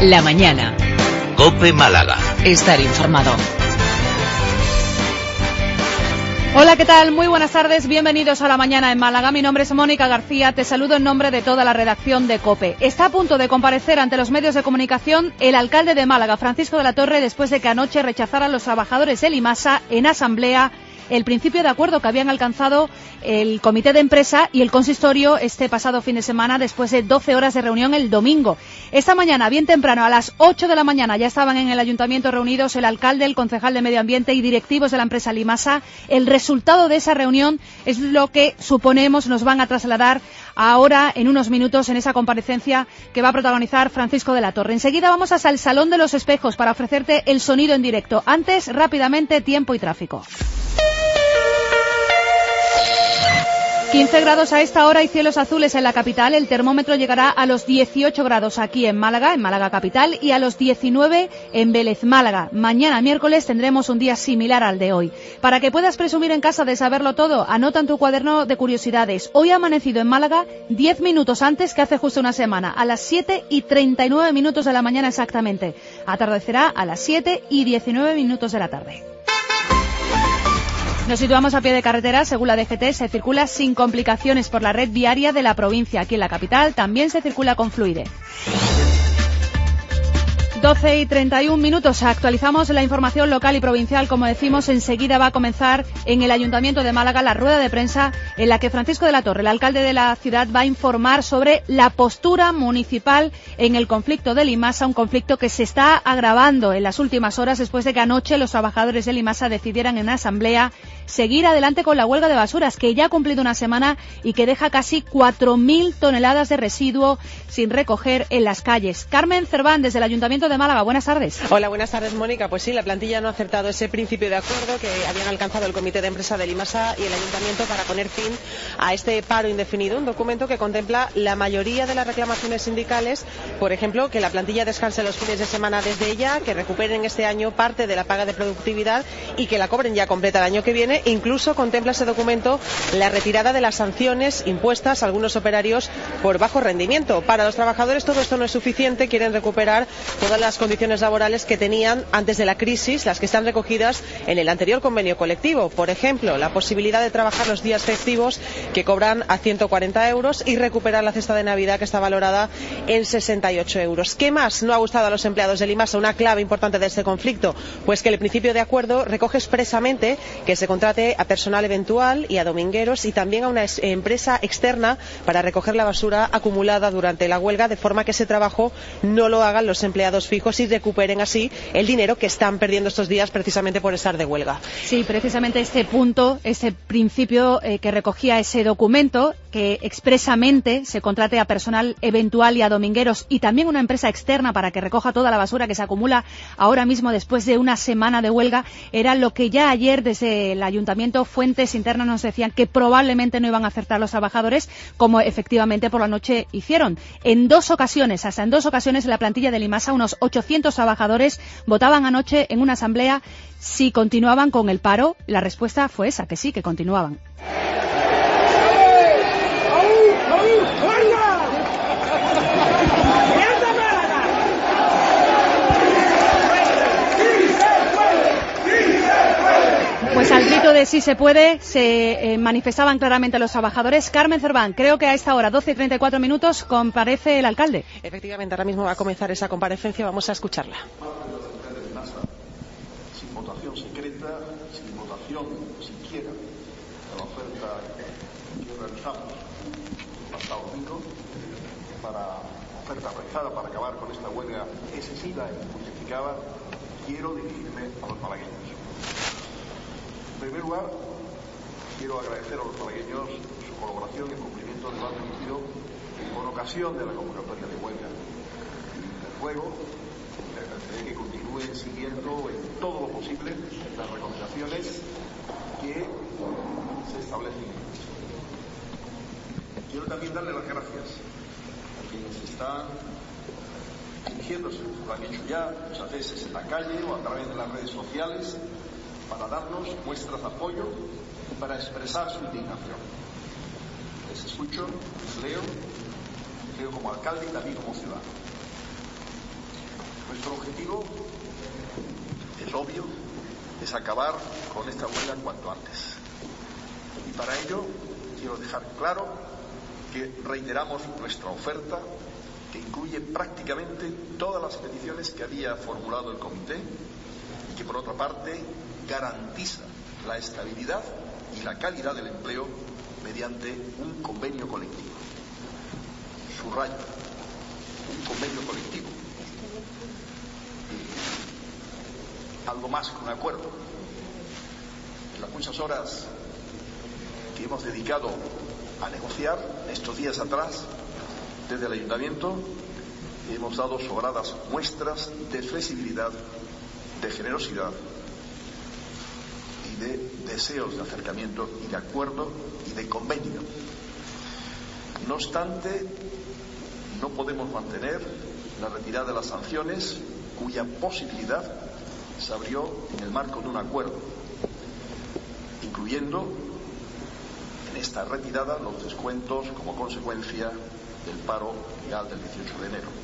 La mañana. COPE Málaga. Estar informado. Hola, ¿qué tal? Muy buenas tardes, bienvenidos a La Mañana en Málaga. Mi nombre es Mónica García, te saludo en nombre de toda la redacción de COPE. Está a punto de comparecer ante los medios de comunicación el alcalde de Málaga, Francisco de la Torre, después de que anoche rechazaran los trabajadores del IMASA en asamblea el principio de acuerdo que habían alcanzado el comité de empresa y el consistorio este pasado fin de semana, después de 12 horas de reunión el domingo. Esta mañana, bien temprano, a las 8 de la mañana, ya estaban en el ayuntamiento reunidos el alcalde, el concejal de Medio Ambiente y directivos de la empresa Limasa. El resultado de esa reunión es lo que suponemos nos van a trasladar ahora, en unos minutos, en esa comparecencia que va a protagonizar Francisco de la Torre. Enseguida vamos hasta el Salón de los Espejos para ofrecerte el sonido en directo. Antes, rápidamente, tiempo y tráfico. 15 grados a esta hora y cielos azules en la capital. El termómetro llegará a los 18 grados aquí en Málaga capital, y a los 19 en Vélez, Málaga. Mañana, miércoles, tendremos un día similar al de hoy. Para que puedas presumir en casa de saberlo todo, anota en tu cuaderno de curiosidades. Hoy ha amanecido en Málaga 10 minutos antes que hace justo una semana, a las 7:39 de la mañana exactamente. Atardecerá a las 7:19 de la tarde. Nos situamos a pie de carretera. Según la DGT, se circula sin complicaciones por la red viaria de la provincia. Aquí en la capital también se circula con fluidez. 12:31. Actualizamos la información local y provincial. Como decimos, enseguida va a comenzar en el Ayuntamiento de Málaga la rueda de prensa en la que Francisco de la Torre, el alcalde de la ciudad, va a informar sobre la postura municipal en el conflicto de Limasa, un conflicto que se está agravando en las últimas horas después de que anoche los trabajadores de Limasa decidieran en asamblea seguir adelante con la huelga de basuras, que ya ha cumplido una semana y que deja casi 4.000 toneladas de residuo sin recoger en las calles. Carmen Cerván, desde el Ayuntamiento de Málaga, buenas tardes. Hola, buenas tardes, Mónica. Pues sí, la plantilla no ha aceptado ese principio de acuerdo que habían alcanzado el comité de empresa de Limasa y el ayuntamiento para poner fin a este paro indefinido, un documento que contempla la mayoría de las reclamaciones sindicales, por ejemplo, que la plantilla descanse los fines de semana desde ella, que recuperen este año parte de la paga de productividad y que la cobren ya completa el año que viene. Incluso contempla ese documento la retirada de las sanciones impuestas a algunos operarios por bajo rendimiento. Para los trabajadores todo esto no es suficiente, quieren recuperar todas las condiciones laborales que tenían antes de la crisis, las que están recogidas en el anterior convenio colectivo. Por ejemplo, la posibilidad de trabajar los días festivos, que cobran a 140 euros, y recuperar la cesta de Navidad, que está valorada en 68 euros. ¿Qué más no ha gustado a los empleados de Limasa? Una clave importante de este conflicto, pues que el principio de acuerdo recoge expresamente que se contrate a personal eventual y a domingueros, y también a una empresa externa para recoger la basura acumulada durante la huelga, de forma que ese trabajo no lo hagan los empleados fijos y recuperen así el dinero que están perdiendo estos días precisamente por estar de huelga. Sí, precisamente este punto, ese principio que recogía ese documento, que expresamente se contrate a personal eventual y a domingueros, y también una empresa externa para que recoja toda la basura que se acumula ahora mismo después de una semana de huelga, era lo que ya ayer desde el ayuntamiento fuentes internas nos decían que probablemente no iban a acertar los trabajadores, como efectivamente por la noche hicieron. Hasta en dos ocasiones la plantilla de Limasa, unos 800 trabajadores, votaban anoche en una asamblea si continuaban con el paro. La respuesta fue esa, que sí, que continuaban. Pues al grito de sí se puede se manifestaban claramente los trabajadores. Carmen Cerván, creo que a esta hora, 12:34, comparece el alcalde. Efectivamente, ahora mismo va a comenzar esa comparecencia, vamos a escucharla. Sin votación secreta, sin votación siquiera de la oferta que realizamos el pasado domingo, para oferta realizada para acabar con esta huelga excesiva e injustificada, quiero dirigirme a los malagueños. En primer lugar, quiero agradecer a los malagueños su colaboración en cumplimiento del plan emitido con ocasión de la convocatoria de huelga. Les ruego que continúen siguiendo en todo lo posible las recomendaciones que se establecen. Quiero también darle las gracias a quienes están dirigiéndose, lo han hecho ya muchas veces en la calle o a través de las redes sociales, para darnos muestras de apoyo y para expresar su indignación. Les escucho, les leo como alcalde y también como ciudadano. Nuestro objetivo es obvio, es acabar con esta huelga cuanto antes. Y para ello quiero dejar claro que reiteramos nuestra oferta, que incluye prácticamente todas las peticiones que había formulado el comité y que, por otra parte, garantiza la estabilidad y la calidad del empleo mediante un convenio colectivo. Subrayo, un convenio colectivo. Y algo más que un acuerdo. En las muchas horas que hemos dedicado a negociar estos días atrás, desde el Ayuntamiento hemos dado sobradas muestras de flexibilidad, de generosidad y de deseos de acercamiento y de acuerdo y de convenio. No obstante, no podemos mantener la retirada de las sanciones, cuya posibilidad se abrió en el marco de un acuerdo, incluyendo en esta retirada los descuentos como consecuencia del paro legal del 18 de enero.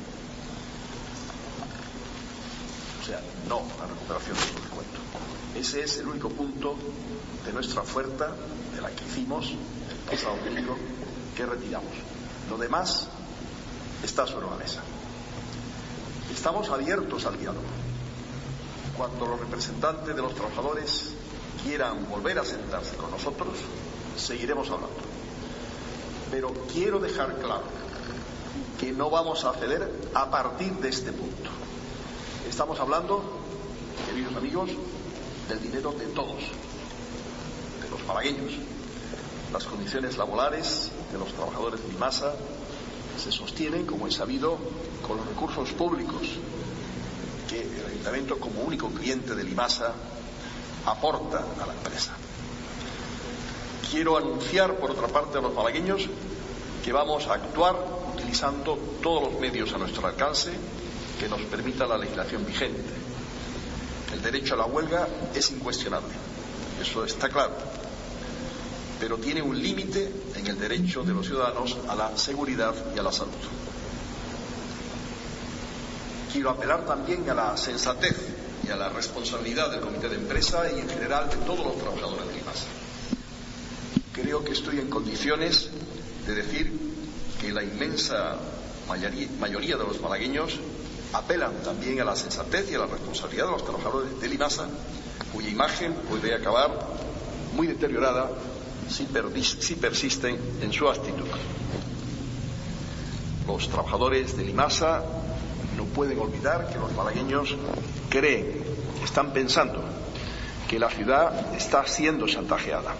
O sea, no la recuperación de los descuentos. Ese es el único punto de nuestra oferta, de la que hicimos el pasado domingo, que retiramos. Lo demás está sobre la mesa. Estamos abiertos al diálogo. Cuando los representantes de los trabajadores quieran volver a sentarse con nosotros, seguiremos hablando. Pero quiero dejar claro que no vamos a ceder a partir de este punto. Estamos hablando, queridos amigos, del dinero de todos, de los malagueños. Las condiciones laborales de los trabajadores de Limasa se sostienen, como es sabido, con los recursos públicos que el Ayuntamiento, como único cliente de Limasa, aporta a la empresa. Quiero anunciar, por otra parte, a los malagueños que vamos a actuar utilizando todos los medios a nuestro alcance que nos permita la legislación vigente. El derecho a la huelga es incuestionable, eso está claro, pero tiene un límite en el derecho de los ciudadanos a la seguridad y a la salud. Quiero apelar también a la sensatez y a la responsabilidad del comité de empresa y en general de todos los trabajadores de Limasa. Creo que estoy en condiciones de decir que la inmensa mayoría de los malagueños apelan también a la sensatez y a la responsabilidad de los trabajadores de Limasa, cuya imagen puede acabar muy deteriorada si persisten en su actitud. Los trabajadores de Limasa no pueden olvidar que los malagueños creen, están pensando que la ciudad está siendo chantajeada.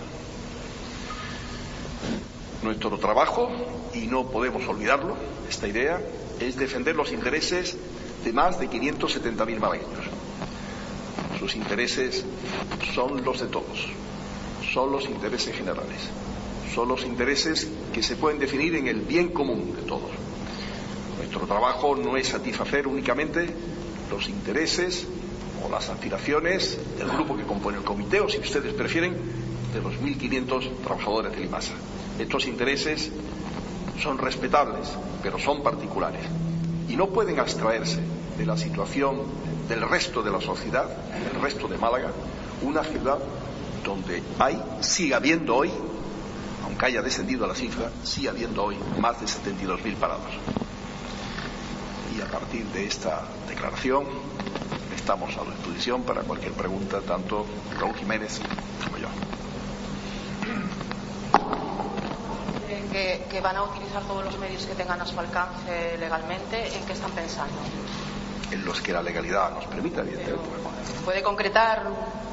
Nuestro trabajo, y no podemos olvidarlo, esta idea, es defender los intereses de más de 570.000 malagueños. Sus intereses son los de todos, son los intereses generales, son los intereses que se pueden definir en el bien común de todos. Nuestro trabajo no es satisfacer únicamente los intereses o las aspiraciones del grupo que compone el comité, o si ustedes prefieren, de los 1.500 trabajadores de Limasa. Estos intereses son respetables, pero son particulares y no pueden abstraerse de la situación del resto de la sociedad, del resto de Málaga, una ciudad donde sigue habiendo hoy, aunque haya descendido la cifra, sigue habiendo hoy más de 72.000 parados. Y a partir de esta declaración estamos a la disposición para cualquier pregunta, tanto Raúl Jiménez como yo. Que van a utilizar todos los medios que tengan a su alcance legalmente. ¿En qué están pensando? En los que la legalidad nos permita, evidentemente. ¿Puede concretar?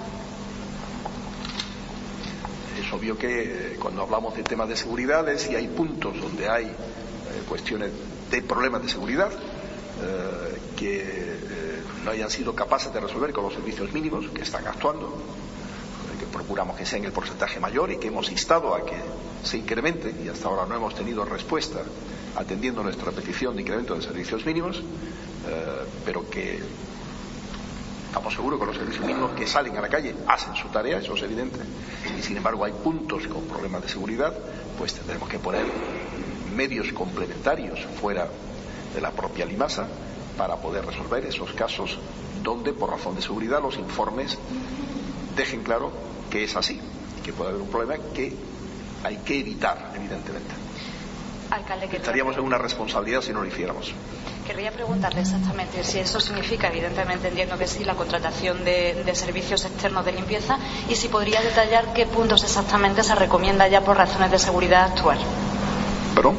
Es obvio que cuando hablamos de temas de seguridad, si hay puntos donde hay cuestiones de problemas de seguridad que no hayan sido capaces de resolver con los servicios mínimos que están actuando, que procuramos que sea en el porcentaje mayor y que hemos instado a que se incremente, y hasta ahora no hemos tenido respuesta atendiendo nuestra petición de incremento de servicios mínimos, pero que estamos seguros que los servicios mínimos que salen a la calle hacen su tarea, eso es evidente, y sin embargo hay puntos con problemas de seguridad, pues tendremos que poner medios complementarios fuera de la propia Limasa para poder resolver esos casos donde, por razón de seguridad, los informes dejen claro que es así y que puede haber un problema que hay que evitar, evidentemente. Alcalde, estaríamos en una responsabilidad si no lo hiciéramos. Querría preguntarle exactamente si eso significa, evidentemente entiendo que sí, la contratación de servicios externos de limpieza, y si podría detallar qué puntos exactamente se recomienda ya por razones de seguridad actuar. ¿Perdón?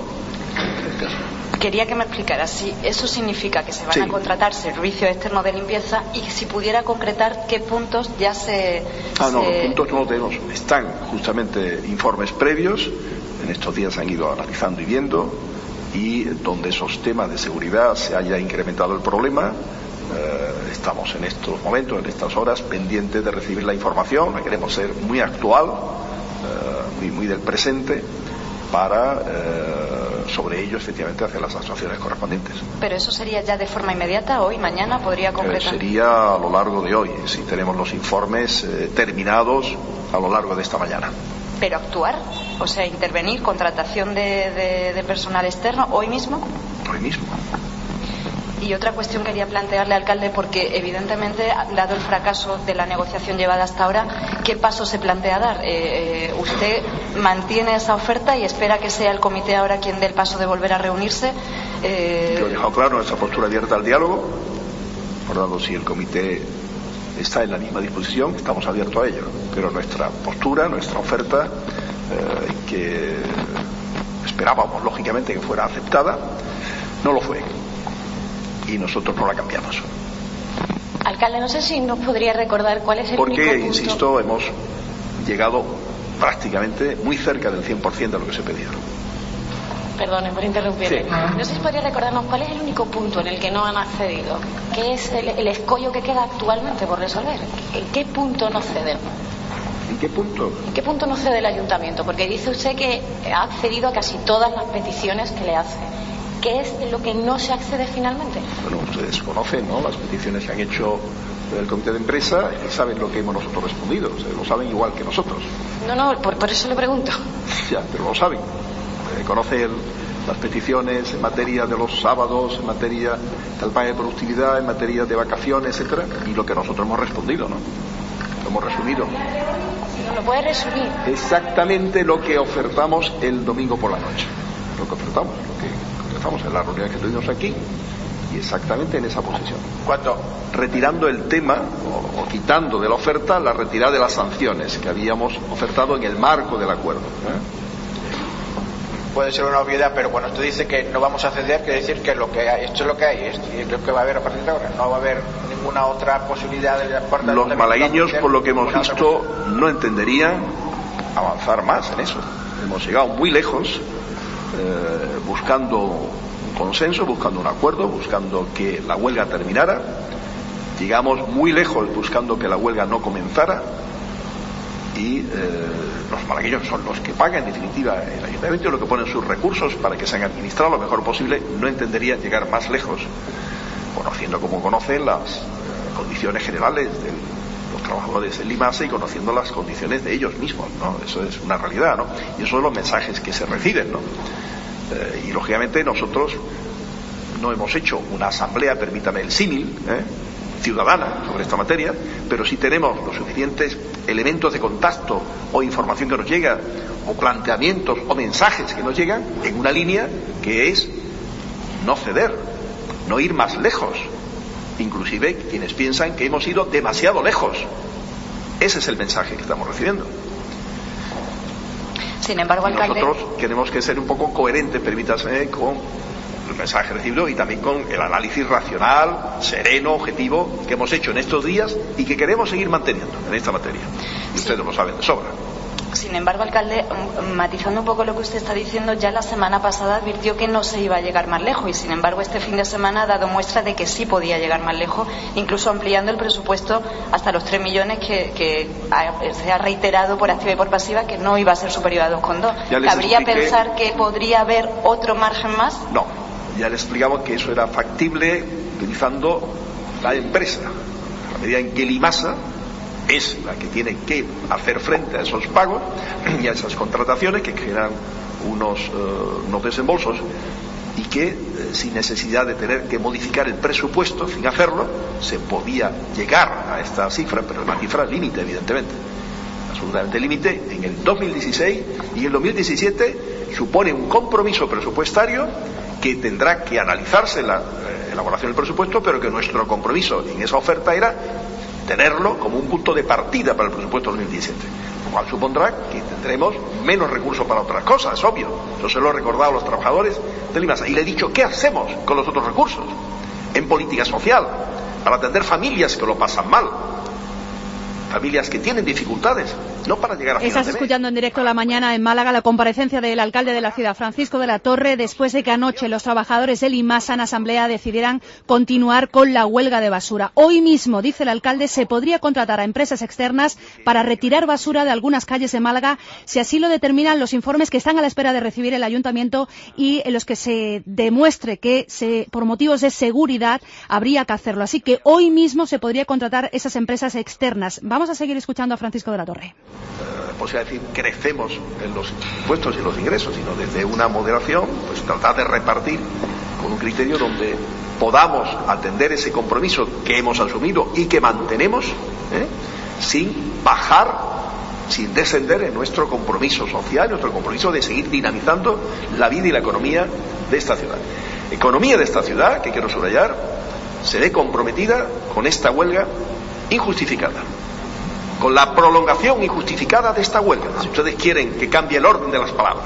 Quería que me explicara si eso significa que se van a contratar servicios externos de limpieza, y si pudiera concretar qué puntos ya se... No, los puntos no los tenemos. Están justamente informes previos, en estos días se han ido analizando y viendo, y donde esos temas de seguridad se haya incrementado el problema, estamos en estos momentos, en estas horas, pendientes de recibir la información. La queremos ser muy actual, muy del presente, para sobre ello efectivamente hacer las actuaciones correspondientes. ¿Pero eso sería ya de forma inmediata, hoy, mañana? ¿Podría concretar? Sería a lo largo de hoy, si tenemos los informes terminados a lo largo de esta mañana. ¿Pero actuar? O sea, intervenir, contratación de personal externo, hoy mismo. Hoy mismo. Y otra cuestión quería plantearle, alcalde, porque evidentemente, dado el fracaso de la negociación llevada hasta ahora, ¿qué paso se plantea dar? ¿Usted mantiene esa oferta y espera que sea el comité ahora quien dé el paso de volver a reunirse? Yo he dejado claro nuestra postura abierta al diálogo. Por lo tanto, si el comité está en la misma disposición, estamos abiertos a ello. Pero nuestra postura, nuestra oferta, que esperábamos lógicamente que fuera aceptada, no lo fue. Y nosotros no la cambiamos. Alcalde, no sé si nos podría recordar cuál es el único punto... Porque, insisto, hemos llegado prácticamente muy cerca del 100% de lo que se pedía. Perdone por interrumpirle. Sí. No sé si podría recordarnos cuál es el único punto en el que no han accedido. ¿Qué es el escollo que queda actualmente por resolver? ¿En qué punto no ceden? ¿En qué punto? ¿En qué punto no cede el ayuntamiento? Porque dice usted que ha accedido a casi todas las peticiones que le hace. ¿Qué es lo que no se accede finalmente? Bueno, ustedes conocen, ¿no?, las peticiones que han hecho el comité de empresa y saben lo que hemos nosotros respondido. O sea, lo saben igual que nosotros. No, por eso le pregunto. Ya, pero lo saben. Conocen las peticiones en materia de los sábados, en materia del pago de productividad, en materia de vacaciones, etcétera, y lo que nosotros hemos respondido, ¿no? Lo hemos resumido. ¿Lo puede resumir? Exactamente lo que ofertamos el domingo por la noche. Lo que ofertamos, en la reunión que tuvimos aquí, y exactamente en esa posición. ¿Cuánto? Retirando el tema o quitando de la oferta la retirada de las sanciones que habíamos ofertado en el marco del acuerdo. Puede ser una obviedad, pero cuando usted dice que no vamos a ceder, quiere decir que lo que hay, esto es lo que hay, es lo que va a haber a partir de ahora. No va a haber ninguna otra posibilidad de la parte. Los malagueños, por lo que hemos visto, no entenderían avanzar más en eso. Hemos llegado muy lejos, buscando un consenso, buscando un acuerdo, buscando que la huelga terminara. Llegamos muy lejos buscando que la huelga no comenzara, y los malagueños son los que pagan, en definitiva, el ayuntamiento, lo que ponen sus recursos para que sean administrados lo mejor posible. No entenderían llegar más lejos, conociendo como conocen las condiciones generales de los trabajadores en Limasa y conociendo las condiciones de ellos mismos, ¿no? Eso es una realidad, ¿no? Y esos son los mensajes que se reciben, ¿no? Y lógicamente nosotros no hemos hecho una asamblea, permítame el símil, ciudadana sobre esta materia, pero sí tenemos los suficientes elementos de contacto o información que nos llega, o planteamientos o mensajes que nos llegan en una línea que es no ceder, no ir más lejos, inclusive quienes piensan que hemos ido demasiado lejos. Ese es el mensaje que estamos recibiendo. Sin embargo, alcalde, nosotros tenemos que ser un poco coherentes, permítaseme, con el mensaje recibido y también con el análisis racional, sereno, objetivo que hemos hecho en estos días y que queremos seguir manteniendo en esta materia. Y ustedes lo saben de sobra. Sin embargo, alcalde, matizando un poco lo que usted está diciendo, ya la semana pasada advirtió que no se iba a llegar más lejos, y sin embargo este fin de semana ha dado muestra de que sí podía llegar más lejos, incluso ampliando el presupuesto hasta los 3 millones que se ha reiterado por activa y por pasiva que no iba a ser superior a 2,2. ¿Cabría pensar que podría haber otro margen más? No, ya les explicamos que eso era factible utilizando la empresa. A medida en que Limasa es la que tiene que hacer frente a esos pagos y a esas contrataciones que generan unos desembolsos, y que sin necesidad de tener que modificar el presupuesto, sin hacerlo, se podía llegar a esta cifra, pero una cifra límite, evidentemente, absolutamente límite, en el 2016, y en el 2017 supone un compromiso presupuestario que tendrá que analizarse en la elaboración del presupuesto, pero que nuestro compromiso en esa oferta era tenerlo como un punto de partida para el presupuesto 2017, lo cual supondrá que tendremos menos recursos para otras cosas, es obvio. Yo se lo he recordado a los trabajadores de Limasa y le he dicho ¿qué hacemos con los otros recursos en política social para atender familias que lo pasan mal, familias que tienen dificultades, no para llegar a final de mes? Estás escuchando en directo La Mañana en Málaga la comparecencia del alcalde de la ciudad, Francisco de la Torre, después de que anoche los trabajadores de Limasa en asamblea decidieran continuar con la huelga de basura. Hoy mismo, dice el alcalde, se podría contratar a empresas externas para retirar basura de algunas calles de Málaga, si así lo determinan los informes que están a la espera de recibir el ayuntamiento y en los que se demuestre que por motivos de seguridad habría que hacerlo. Así que hoy mismo se podría contratar esas empresas externas. Vamos a seguir escuchando a Francisco de la Torre. Posible decir crecemos en los impuestos y los ingresos, sino desde una moderación, pues tratar de repartir con un criterio donde podamos atender ese compromiso que hemos asumido y que mantenemos, sin bajar, sin descender en nuestro compromiso social, nuestro compromiso de seguir dinamizando la vida y la economía de esta ciudad. Economía de esta ciudad, que quiero subrayar, se ve comprometida con esta huelga injustificada, con la prolongación injustificada de esta huelga. Si ustedes quieren que cambie el orden de las palabras,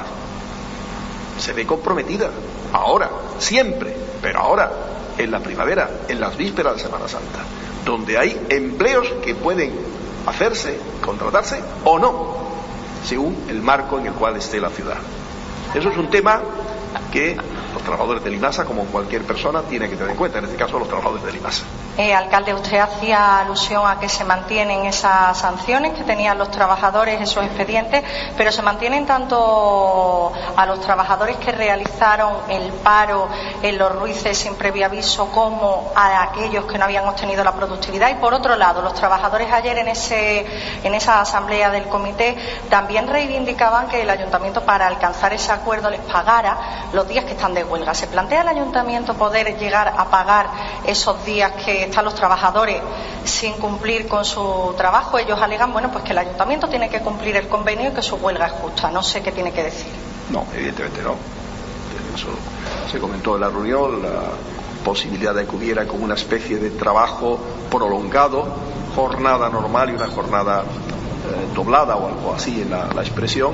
se ve comprometida ahora, siempre, pero ahora, en la primavera, en las vísperas de Semana Santa, donde hay empleos que pueden hacerse, contratarse o no, según el marco en el cual esté la ciudad. Eso es un tema que los trabajadores de Limasa, como cualquier persona, tienen que tener en cuenta, en este caso los trabajadores de Limasa. Alcalde, usted hacía alusión a que se mantienen esas sanciones que tenían los trabajadores, esos expedientes, pero se mantienen tanto a los trabajadores que realizaron el paro en Los Ruices sin previo aviso como a aquellos que no habían obtenido la productividad. Y por otro lado, los trabajadores ayer en esa asamblea del comité también reivindicaban que el ayuntamiento, para alcanzar ese acuerdo, les pagara los días que están de huelga. ¿Se plantea el ayuntamiento poder llegar a pagar esos días que están los trabajadores sin cumplir con su trabajo? Ellos alegan, bueno, pues que el ayuntamiento tiene que cumplir el convenio y que su huelga es justa. No sé qué tiene que decir. No, evidentemente no. Eso se comentó en la reunión, la posibilidad de que hubiera como una especie de trabajo prolongado, jornada normal y una jornada doblada o algo así en la expresión,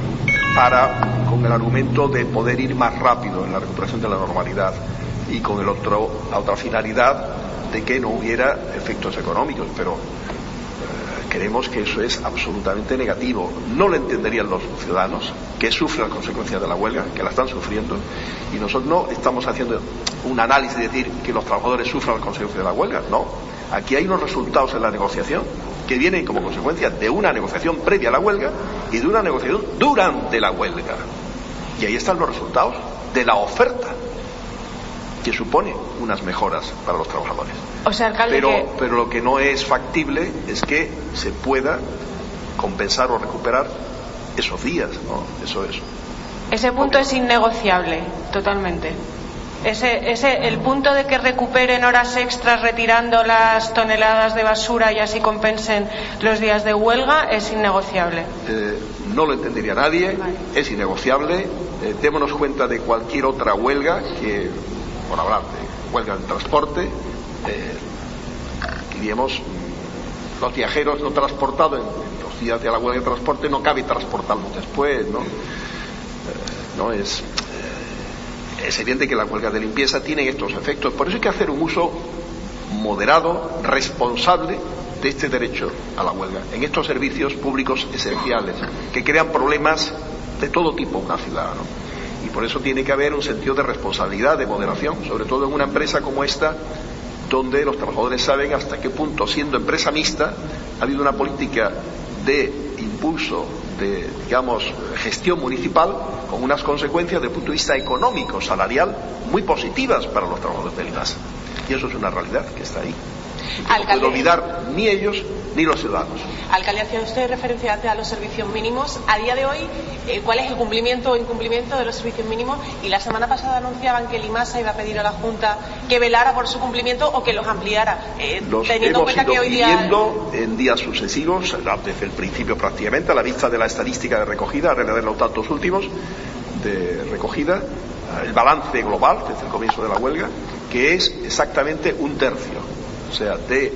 con el argumento de poder ir más rápido en la recuperación de la normalidad y con la otra finalidad de que no hubiera efectos económicos, pero creemos que eso es absolutamente negativo. No lo entenderían los ciudadanos que sufren las consecuencias de la huelga, que la están sufriendo, y nosotros no estamos haciendo un análisis de decir que los trabajadores sufran las consecuencias de la huelga, no. Aquí hay unos resultados en la negociación que vienen como consecuencia de una negociación previa a la huelga y de una negociación durante la huelga. Y ahí están los resultados de la oferta, que supone unas mejoras para los trabajadores. O sea, alcalde, pero lo que no es factible es que se pueda compensar o recuperar esos días, ¿no? Ese punto es innegociable, totalmente. El punto de que recuperen horas extras retirando las toneladas de basura y así compensen los días de huelga es innegociable. No lo entendería nadie, vale. Es innegociable. Démonos cuenta de cualquier otra huelga, que, por hablar de huelga del transporte, diríamos, los viajeros no transportados en los días de la huelga de transporte no cabe transportarlos después, ¿no? Es evidente que la huelga de limpieza tiene estos efectos. Por eso hay que hacer un uso moderado, responsable de este derecho a la huelga en estos servicios públicos esenciales que crean problemas de todo tipo en una ciudad, ¿no? Y por eso tiene que haber un sentido de responsabilidad, de moderación, sobre todo en una empresa como esta, donde los trabajadores saben hasta qué punto, siendo empresa mixta, ha habido una política de impulso, de, digamos, gestión municipal, con unas consecuencias desde el punto de vista económico, salarial, muy positivas para los trabajadores de Limasa. Y eso es una realidad que está ahí. No pueden olvidar ni ellos ni los ciudadanos. Alcalde, hacía usted referencia antes a los servicios mínimos. A día de hoy, ¿cuál es el cumplimiento o incumplimiento de los servicios mínimos? Y la semana pasada anunciaban que el IMASA iba a pedir a la Junta que velara por su cumplimiento o que los ampliara. Los teniendo en cuenta que hoy día... pidiendo en días sucesivos, desde el principio prácticamente, a la vista de la estadística de recogida, a relevar los datos últimos de recogida, el balance global desde el comienzo de la huelga, que es exactamente 1/3, o sea, de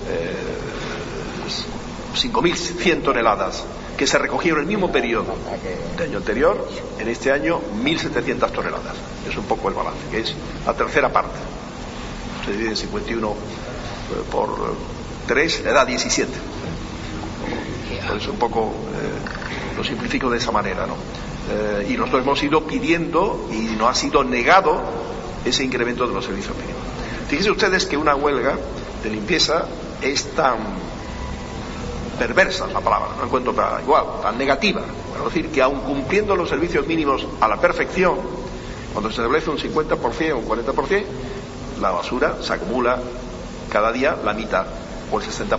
5.100 toneladas que se recogieron en el mismo periodo del año anterior, en este año 1.700 toneladas. Es un poco el balance, que es la tercera parte. Se divide en 51 por 3, le da 17. Por eso un poco lo simplifico de esa manera, ¿no? Y nosotros hemos ido pidiendo y no ha sido negado ese incremento de los servicios mínimos. Fíjense ustedes que una huelga de limpieza es tan perversa, la palabra, no encuentro tan negativa. Es decir, que aun cumpliendo los servicios mínimos a la perfección, cuando se establece un 50% o un 40%, la basura se acumula cada día la mitad o el 60%.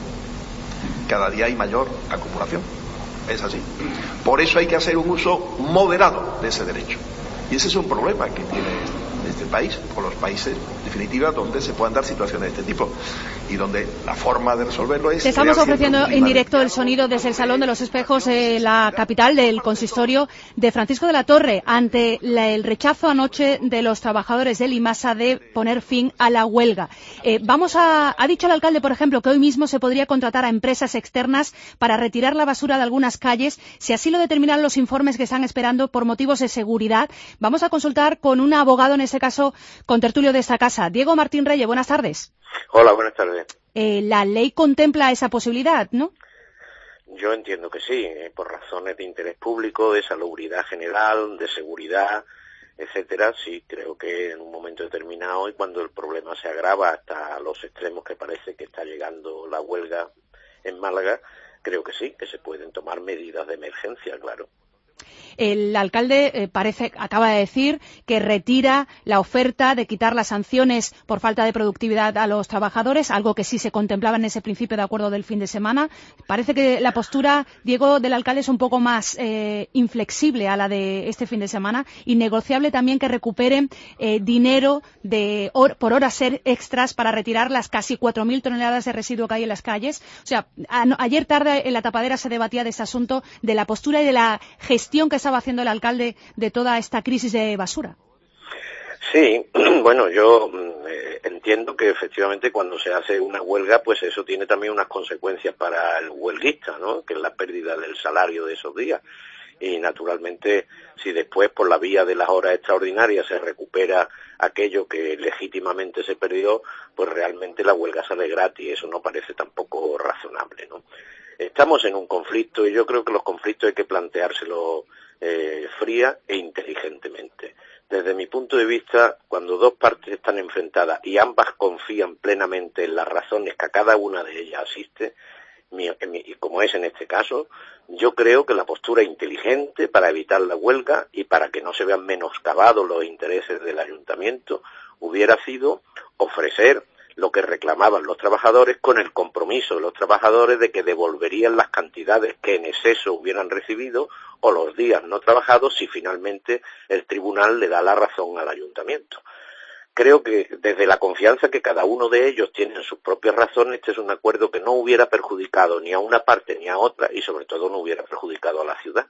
Cada día hay mayor acumulación. Es así. Por eso hay que hacer un uso moderado de ese derecho. Y ese es un problema que tiene este país, o los países, en definitiva, donde se puedan dar situaciones de este tipo. Y donde la forma de resolverlo es... Te estamos ofreciendo en directo el sonido desde el Salón de los Espejos, la capital del consistorio de Francisco de la Torre, ante el rechazo anoche de los trabajadores del IMASA de poner fin a la huelga. Ha dicho el alcalde, por ejemplo, que hoy mismo se podría contratar a empresas externas para retirar la basura de algunas calles, si así lo determinan los informes que están esperando por motivos de seguridad. Vamos a consultar con un abogado, en este caso, contertulio de esta casa. Diego Martín Reyes, buenas tardes. Hola, buenas tardes. La ley contempla esa posibilidad, ¿no? Yo entiendo que sí, por razones de interés público, de salubridad general, de seguridad, etcétera. Sí, creo que en un momento determinado y cuando el problema se agrava hasta los extremos que parece que está llegando la huelga en Málaga, creo que sí, que se pueden tomar medidas de emergencia, claro. El alcalde acaba de decir que retira la oferta de quitar las sanciones por falta de productividad a los trabajadores, algo que sí se contemplaba en ese principio de acuerdo del fin de semana. Parece que la postura, Diego, del alcalde es un poco más inflexible a la de este fin de semana y negociable también que recuperen dinero por horas extras para retirar las casi 4.000 toneladas de residuo que hay en las calles. O sea, ayer tarde en la tapadera se debatía de este asunto, de la postura y de la gestión que estaba haciendo el alcalde de toda esta crisis de basura. Sí, bueno, yo entiendo que efectivamente cuando se hace una huelga, pues eso tiene también unas consecuencias para el huelguista, ¿no? Que es la pérdida del salario de esos días. Y naturalmente, si después por la vía de las horas extraordinarias se recupera aquello que legítimamente se perdió, pues realmente la huelga sale gratis. Eso no parece tampoco razonable, ¿no? Estamos en un conflicto y yo creo que los conflictos hay que planteárselo fría e inteligentemente. Desde mi punto de vista, cuando dos partes están enfrentadas y ambas confían plenamente en las razones que a cada una de ellas asiste, y como es en este caso, yo creo que la postura inteligente para evitar la huelga y para que no se vean menoscabados los intereses del ayuntamiento hubiera sido ofrecer lo que reclamaban los trabajadores con el compromiso de los trabajadores de que devolverían las cantidades que en exceso hubieran recibido o los días no trabajados si finalmente el tribunal le da la razón al ayuntamiento. Creo que desde la confianza que cada uno de ellos tiene en sus propias razones, este es un acuerdo que no hubiera perjudicado ni a una parte ni a otra y sobre todo no hubiera perjudicado a la ciudad.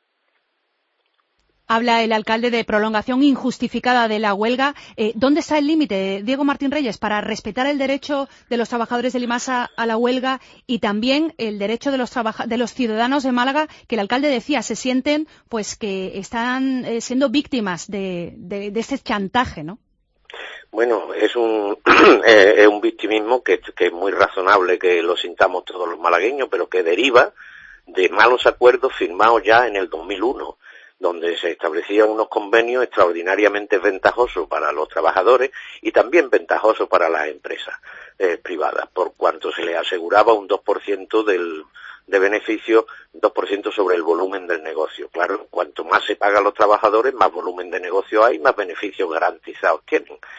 Habla el alcalde de prolongación injustificada de la huelga. ¿Dónde está el límite, Diego Martín Reyes, para respetar el derecho de los trabajadores del IMASA a la huelga y también el derecho de los ciudadanos de Málaga, que el alcalde decía se sienten pues que están siendo víctimas de este chantaje, ¿no? Bueno, es un victimismo que es muy razonable que lo sintamos todos los malagueños, pero que deriva de malos acuerdos firmados ya en el 2001. Donde se establecían unos convenios extraordinariamente ventajosos para los trabajadores y también ventajosos para las empresas privadas, por cuanto se les aseguraba un 2% de beneficio, 2% sobre el volumen del negocio. Claro, cuanto más se paga a los trabajadores, más volumen de negocio hay, más beneficios garantizados tienen.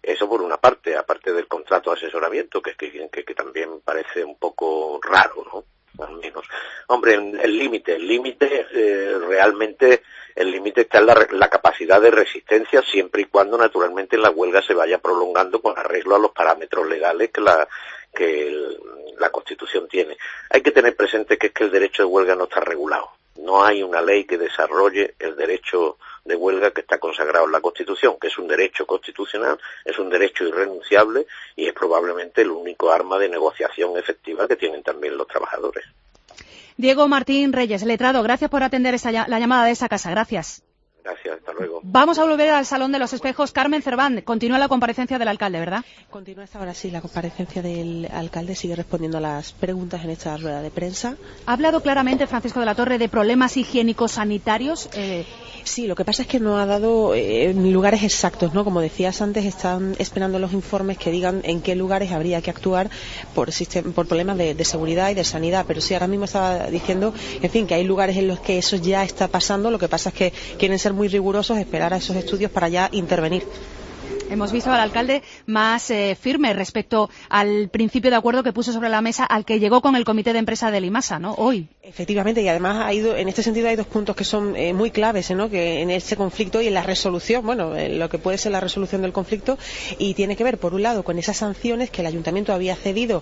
Eso por una parte, aparte del contrato de asesoramiento, que también parece un poco raro, ¿no? Al menos. Hombre, el límite realmente, el límite está en la capacidad de resistencia, siempre y cuando naturalmente la huelga se vaya prolongando con arreglo a los parámetros legales que la Constitución tiene. Hay que tener presente que es que el derecho de huelga no está regulado. No hay una ley que desarrolle el derecho de huelga que está consagrado en la Constitución, que es un derecho constitucional, es un derecho irrenunciable y es probablemente el único arma de negociación efectiva que tienen también los trabajadores. Diego Martín Reyes, letrado, gracias por atender la llamada de esa casa. Gracias. Gracias, hasta luego. Vamos a volver al Salón de los Espejos. Carmen Cerván, continúa la comparecencia del alcalde, ¿verdad? Continúa hasta ahora, sí, la comparecencia del alcalde, sigue respondiendo a las preguntas en esta rueda de prensa. ¿Ha hablado claramente Francisco de la Torre de problemas higiénicos sanitarios? Sí, lo que pasa es que no ha dado lugares exactos, ¿no? Como decías antes, están esperando los informes que digan en qué lugares habría que actuar por problemas de seguridad y de sanidad, pero sí, ahora mismo estaba diciendo, en fin, que hay lugares en los que eso ya está pasando, lo que pasa es que quieren ser muy rigurosos, esperar a esos estudios para ya intervenir. Hemos visto al alcalde más firme respecto al principio de acuerdo que puso sobre la mesa, al que llegó con el comité de empresa de Limasa, ¿no? Hoy. Efectivamente, y además en este sentido hay dos puntos que son muy claves, ¿no? Que en ese conflicto y en la resolución, lo que puede ser la resolución del conflicto, y tiene que ver, por un lado, con esas sanciones que el ayuntamiento había cedido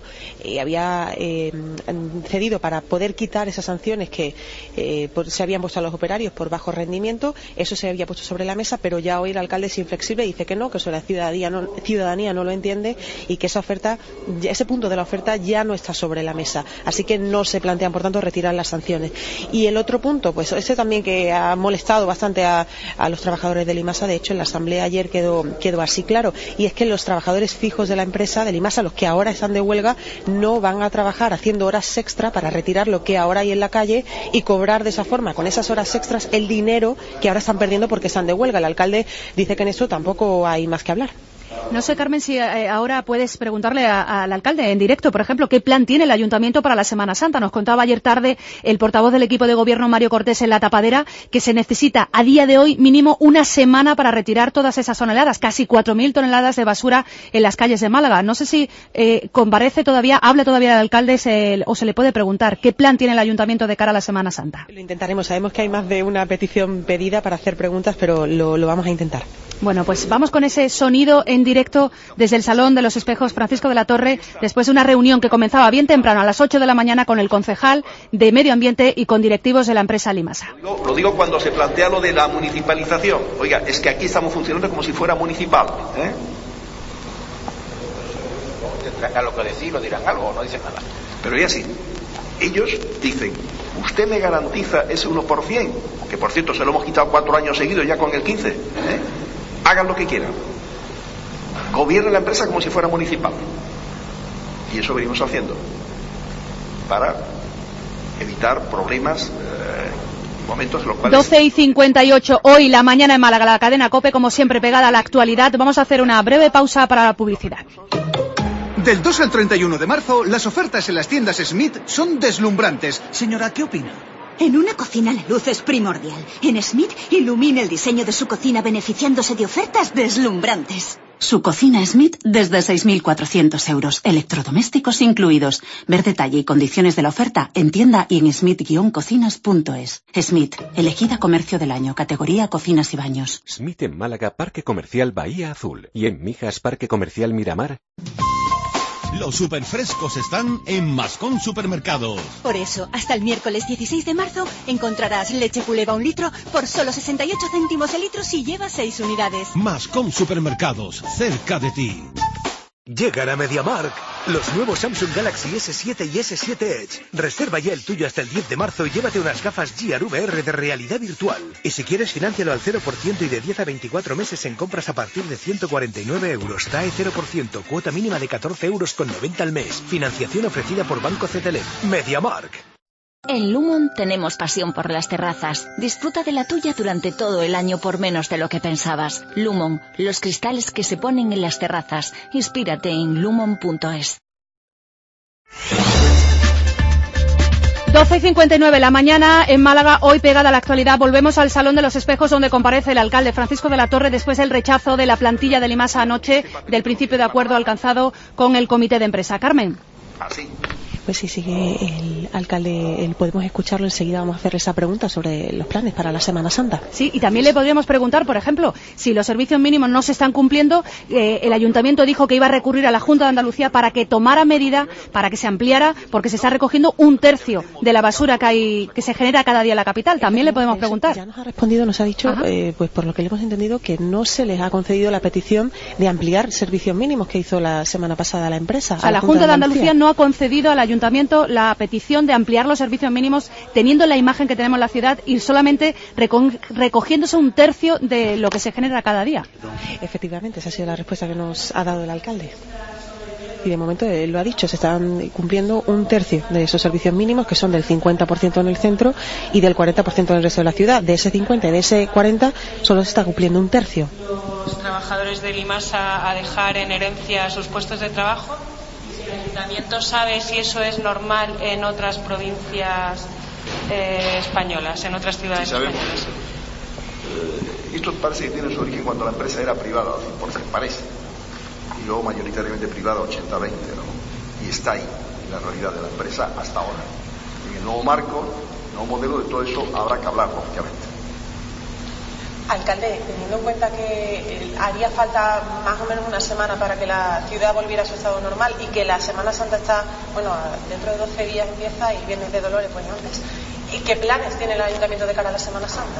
para poder quitar esas sanciones que se habían puesto a los operarios por bajo rendimiento. Eso se había puesto sobre la mesa, pero ya hoy el alcalde es inflexible y dice que no, que eso la ciudadanía no lo entiende y que ese punto de la oferta ya no está sobre la mesa. Así que no se plantean, por tanto, retirar las sanciones. Y el otro punto, pues ese también que ha molestado bastante a los trabajadores de Limasa, de hecho en la asamblea ayer quedó así claro, y es que los trabajadores fijos de la empresa de Limasa, los que ahora están de huelga, no van a trabajar haciendo horas extra para retirar lo que ahora hay en la calle y cobrar de esa forma, con esas horas extras, el dinero que ahora están perdiendo porque están de huelga. El alcalde dice que en eso tampoco hay más que hablar. No sé, Carmen, si ahora puedes preguntarle al alcalde en directo, por ejemplo, qué plan tiene el ayuntamiento para la Semana Santa. Nos contaba ayer tarde el portavoz del equipo de gobierno, Mario Cortés, en La Tapadera, que se necesita a día de hoy mínimo una semana para retirar todas esas toneladas, casi 4.000 toneladas de basura en las calles de Málaga. No sé si habla todavía el alcalde o se le puede preguntar qué plan tiene el ayuntamiento de cara a la Semana Santa. Lo intentaremos. Sabemos que hay más de una petición pedida para hacer preguntas, pero lo vamos a intentar. Bueno, pues vamos con ese sonido en directo desde el Salón de los Espejos Francisco de la Torre, después de una reunión que comenzaba bien temprano, a las 8 de la mañana, con el concejal de Medio Ambiente y con directivos de la empresa Limasa. Lo digo cuando se plantea lo de la municipalización. Oiga, es que aquí estamos funcionando como si fuera municipal, ¿eh? Tendrán algo que decir, o dirán algo, o no dicen nada. Pero ya sí, ellos dicen, usted me garantiza ese 1%, que por cierto se lo hemos quitado 4 años seguidos ya con el 15%, ¿eh? Hagan lo que quieran. Gobiernen la empresa como si fuera municipal. Y eso venimos haciendo para evitar problemas, momentos en los cuales... 12:58, hoy la mañana en Málaga, la cadena COPE, como siempre, pegada a la actualidad. Vamos a hacer una breve pausa para la publicidad. Del 2 al 31 de marzo, las ofertas en las tiendas Smith son deslumbrantes. Señora, ¿qué opina? En una cocina la luz es primordial. En Smith ilumine el diseño de su cocina beneficiándose de ofertas deslumbrantes. Su cocina Smith desde 6.400 euros, electrodomésticos incluidos. Ver detalle y condiciones de la oferta en tienda y en smith-cocinas.es. Smith, elegida comercio del año, categoría cocinas y baños. Smith en Málaga, Parque Comercial Bahía Azul. Y en Mijas, Parque Comercial Miramar. Los superfrescos están en Mascón Supermercados. Por eso, hasta el miércoles 16 de marzo encontrarás leche Culeva 1 litro por solo 68 céntimos el litro si llevas 6 unidades. Mascón Supermercados, cerca de ti. Llegan a MediaMarkt los nuevos Samsung Galaxy S7 y S7 Edge. Reserva ya el tuyo hasta el 10 de marzo y llévate unas gafas Gear VR de realidad virtual. Y si quieres, fináncialo al 0% y de 10 a 24 meses en compras a partir de 149 euros. TAE 0%, cuota mínima de 14,90 euros al mes. Financiación ofrecida por Banco CTLM. MediaMarkt. En Lumon tenemos pasión por las terrazas. Disfruta de la tuya durante todo el año por menos de lo que pensabas. Lumon, los cristales que se ponen en las terrazas. Inspírate en lumon.es. 12:59 la mañana en Málaga, hoy pegada a la actualidad. Volvemos al Salón de los Espejos, donde comparece el alcalde Francisco de la Torre después del rechazo de la plantilla de Limasa anoche del principio de acuerdo alcanzado con el comité de empresa. Carmen. Así. Pues sí, sigue el alcalde, podemos escucharlo enseguida. Vamos a hacerle esa pregunta sobre los planes para la Semana Santa. Sí, y también le podríamos preguntar, por ejemplo, si los servicios mínimos no se están cumpliendo. El ayuntamiento dijo que iba a recurrir a la Junta de Andalucía para que tomara medida, para que se ampliara, porque se está recogiendo 1/3 de la basura que se genera cada día en la capital. También le podemos preguntar. Ya nos ha respondido, nos ha dicho, pues por lo que le hemos entendido, que no se les ha concedido la petición de ampliar servicios mínimos que hizo la semana pasada la empresa. O sea, la Junta de Andalucía no ha concedido al ayuntamiento la petición de ampliar los servicios mínimos, teniendo la imagen que tenemos en la ciudad y solamente recogiéndose 1/3 de lo que se genera cada día. Efectivamente, esa ha sido la respuesta que nos ha dado el alcalde. Y de momento él lo ha dicho, se están cumpliendo 1/3 de esos servicios mínimos, que son del 50% en el centro y del 40% en el resto de la ciudad. De ese 50 y de ese 40 solo se está cumpliendo 1/3. Los trabajadores de Limasa a dejar en herencia sus puestos de trabajo. ¿El ayuntamiento sabe si eso es normal en otras provincias españolas, en otras ciudades españolas? Esto parece que tiene su origen cuando la empresa era privada, al 100%, parece. Y luego mayoritariamente privada, 80-20, ¿no? Y está ahí, en la realidad de la empresa hasta ahora. En el nuevo marco, el nuevo modelo, de todo eso habrá que hablar, lógicamente. Alcalde, teniendo en cuenta que haría falta más o menos una semana para que la ciudad volviera a su estado normal y que la Semana Santa está, bueno, dentro de 12 días empieza y Viernes de Dolores, pues antes. ¿Y qué planes tiene el Ayuntamiento de cara a la Semana Santa?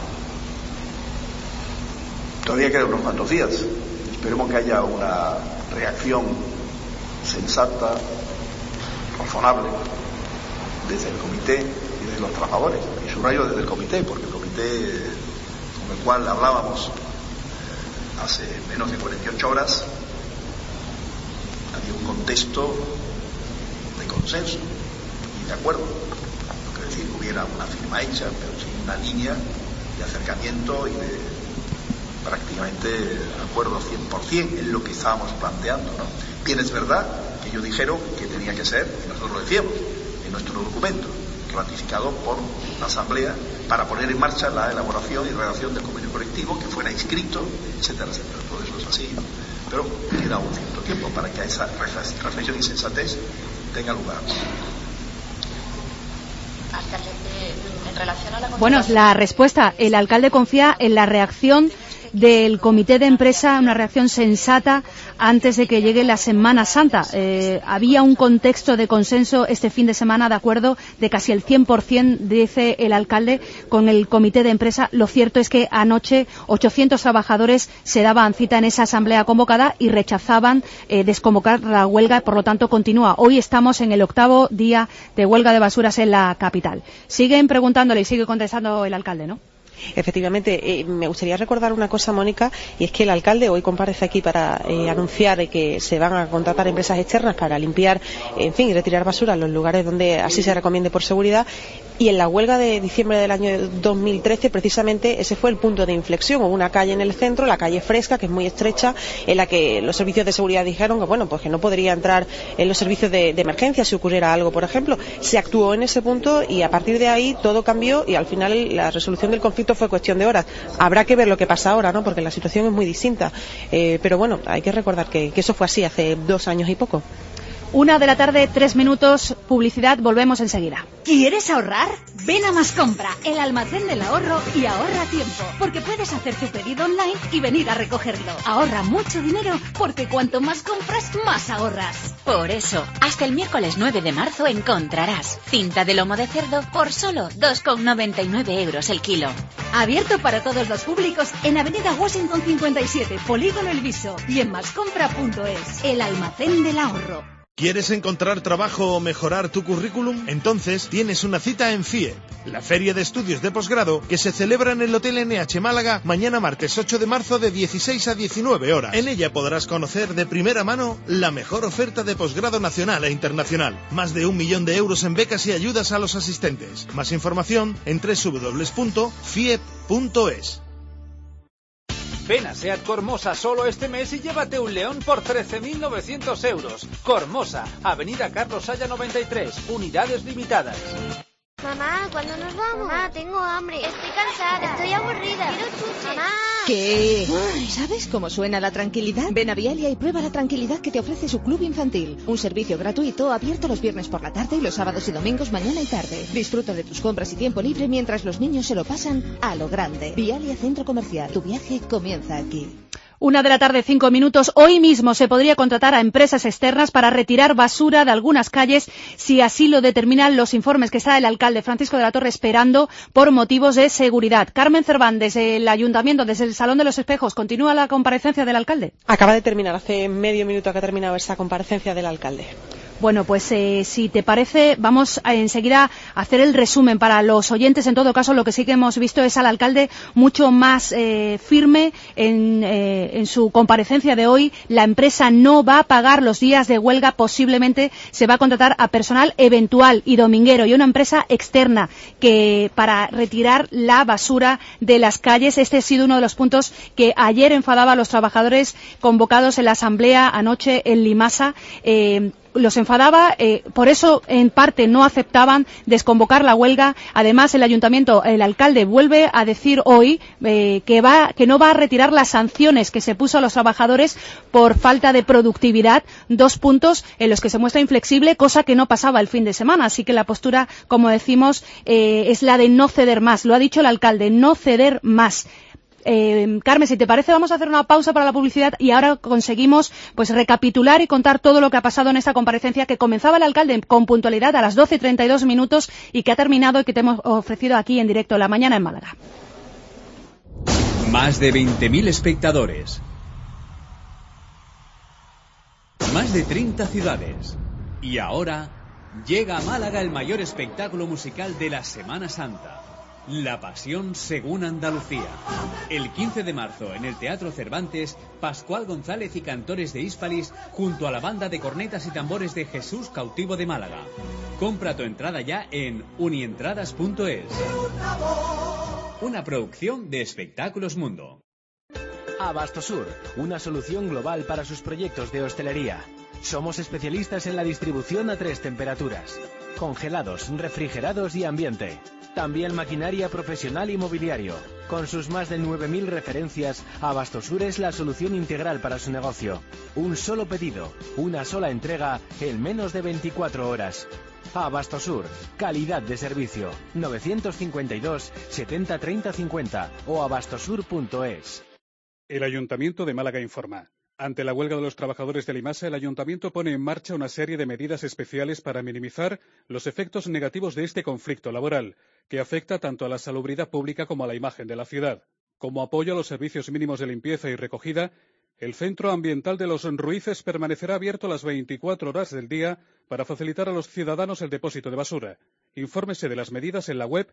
Todavía quedan unos cuantos días. Esperemos que haya una reacción sensata, razonable, desde el comité y desde los trabajadores. Y subrayo desde el comité, porque el comité con el cual hablábamos hace menos de 48 horas, había un contexto de consenso y de acuerdo. No quiere decir que hubiera una firma hecha, pero sí una línea de acercamiento y de prácticamente acuerdo 100% en lo que estábamos planteando, ¿no? Bien, es verdad que ellos dijeron que tenía que ser, y nosotros lo decíamos, en nuestro documento, ratificado por la Asamblea, para poner en marcha la elaboración y redacción del convenio colectivo, que fuera inscrito, etcétera, etcétera. Todo eso es así, ¿no? Pero queda un cierto tiempo para que esa reflexión y sensatez tenga lugar. Alcalde, en relación a la... Bueno, la respuesta, el alcalde confía en la reacción del comité de empresa, una reacción sensata antes de que llegue la Semana Santa. Había un contexto de consenso este fin de semana, de acuerdo, de casi el 100%, dice el alcalde, con el comité de empresa. Lo cierto es que anoche 800 trabajadores se daban cita en esa asamblea convocada y rechazaban desconvocar la huelga, por lo tanto continúa. Hoy estamos en el 8º día de huelga de basuras en la capital. Siguen preguntándole y sigue contestando el alcalde, ¿no? Efectivamente, me gustaría recordar una cosa, Mónica, y es que el alcalde hoy comparece aquí para anunciar que se van a contratar empresas externas para limpiar, en fin, y retirar basura en los lugares donde así se recomiende por seguridad. Y en la huelga de diciembre del año 2013, precisamente, ese fue el punto de inflexión. Hubo una calle en el centro, la calle Fresca, que es muy estrecha, en la que los servicios de seguridad dijeron que, bueno, pues que no podría entrar en los servicios de emergencia si ocurriera algo, por ejemplo. Se actuó en ese punto y a partir de ahí todo cambió y al final la resolución del conflicto fue cuestión de horas. Habrá que ver lo que pasa ahora, ¿no? Porque la situación es muy distinta. Pero bueno, hay que recordar que eso fue así hace 2 años y poco. 1 de la tarde, 3 minutos, publicidad, volvemos enseguida. ¿Quieres ahorrar? Ven a Mascompra, el almacén del ahorro, y ahorra tiempo, porque puedes hacer tu pedido online y venir a recogerlo. Ahorra mucho dinero, porque cuanto más compras, más ahorras. Por eso, hasta el miércoles 9 de marzo encontrarás cinta de lomo de cerdo por solo 2,99 euros el kilo. Abierto para todos los públicos en Avenida Washington 57, Polígono El Viso, y en mascompra.es, el almacén del ahorro. ¿Quieres encontrar trabajo o mejorar tu currículum? Entonces tienes una cita en FIEP, la Feria de Estudios de Posgrado, que se celebra en el Hotel NH Málaga mañana martes 8 de marzo de 16 a 19 horas. En ella podrás conocer de primera mano la mejor oferta de posgrado nacional e internacional. Más de 1 millón de euros en becas y ayudas a los asistentes. Más información en www.fiep.es. Ven a SEAT Cormosa solo este mes y llévate un León por 13.900 euros. Cormosa, Avenida Carlos Haya 93, unidades limitadas. Mamá, ¿cuándo nos vamos? Mamá, tengo hambre. Estoy cansada. Estoy aburrida. Quiero chuches. Mamá. ¿Qué? ¿Sabes cómo suena la tranquilidad? Ven a Vialia y prueba la tranquilidad que te ofrece su club infantil. Un servicio gratuito abierto los viernes por la tarde y los sábados y domingos mañana y tarde. Disfruta de tus compras y tiempo libre mientras los niños se lo pasan a lo grande. Vialia Centro Comercial. Tu viaje comienza aquí. 1:05 p.m. Hoy mismo se podría contratar a empresas externas para retirar basura de algunas calles si así lo determinan los informes que está el alcalde Francisco de la Torre esperando por motivos de seguridad. Carmen Cervantes, el ayuntamiento, desde el Salón de los Espejos, ¿continúa la comparecencia del alcalde? Acaba de terminar, hace medio minuto que ha terminado esta comparecencia del alcalde. Bueno, pues si te parece, vamos enseguida a hacer el resumen para los oyentes. En todo caso, lo que sí que hemos visto es al alcalde mucho más firme en su comparecencia de hoy. La empresa no va a pagar los días de huelga, posiblemente se va a contratar a personal eventual y dominguero y una empresa externa que para retirar la basura de las calles. Este ha sido uno de los puntos que ayer enfadaba a los trabajadores convocados en la asamblea anoche en Limasa. Los enfadaba, por eso en parte no aceptaban desconvocar la huelga. Además, el ayuntamiento, el alcalde vuelve a decir hoy que no va a retirar las sanciones que se puso a los trabajadores por falta de productividad. 2 puntos en los que se muestra inflexible, cosa que no pasaba el fin de semana. Así que la postura, como decimos, es la de no ceder más. Lo ha dicho el alcalde, no ceder más. Carmen, si te parece, vamos a hacer una pausa para la publicidad y ahora conseguimos pues recapitular y contar todo lo que ha pasado en esta comparecencia que comenzaba el alcalde con puntualidad a las 12:32 y que ha terminado y que te hemos ofrecido aquí en directo La Mañana en Málaga. Más de 20.000 espectadores. Más de 30 ciudades. Y ahora llega a Málaga el mayor espectáculo musical de la Semana Santa. La Pasión según Andalucía. El 15 de marzo en el Teatro Cervantes, Pascual González y cantores de Hispalis junto a la banda de cornetas y tambores de Jesús Cautivo de Málaga. Compra tu entrada ya en unientradas.es. Una producción de Espectáculos Mundo. Abastosur, una solución global para sus proyectos de hostelería. Somos especialistas en la distribución a 3 temperaturas: congelados, refrigerados y ambiente. También maquinaria profesional y mobiliario. Con sus más de 9.000 referencias, Abastosur es la solución integral para su negocio. Un solo pedido, una sola entrega en menos de 24 horas. Abastosur, calidad de servicio. 952 70 30 50 o abastosur.es. El Ayuntamiento de Málaga informa. Ante la huelga de los trabajadores de Limasa, el Ayuntamiento pone en marcha una serie de medidas especiales para minimizar los efectos negativos de este conflicto laboral, que afecta tanto a la salubridad pública como a la imagen de la ciudad. Como apoyo a los servicios mínimos de limpieza y recogida, el Centro Ambiental de los Ruices permanecerá abierto las 24 horas del día para facilitar a los ciudadanos el depósito de basura. Infórmese de las medidas en la web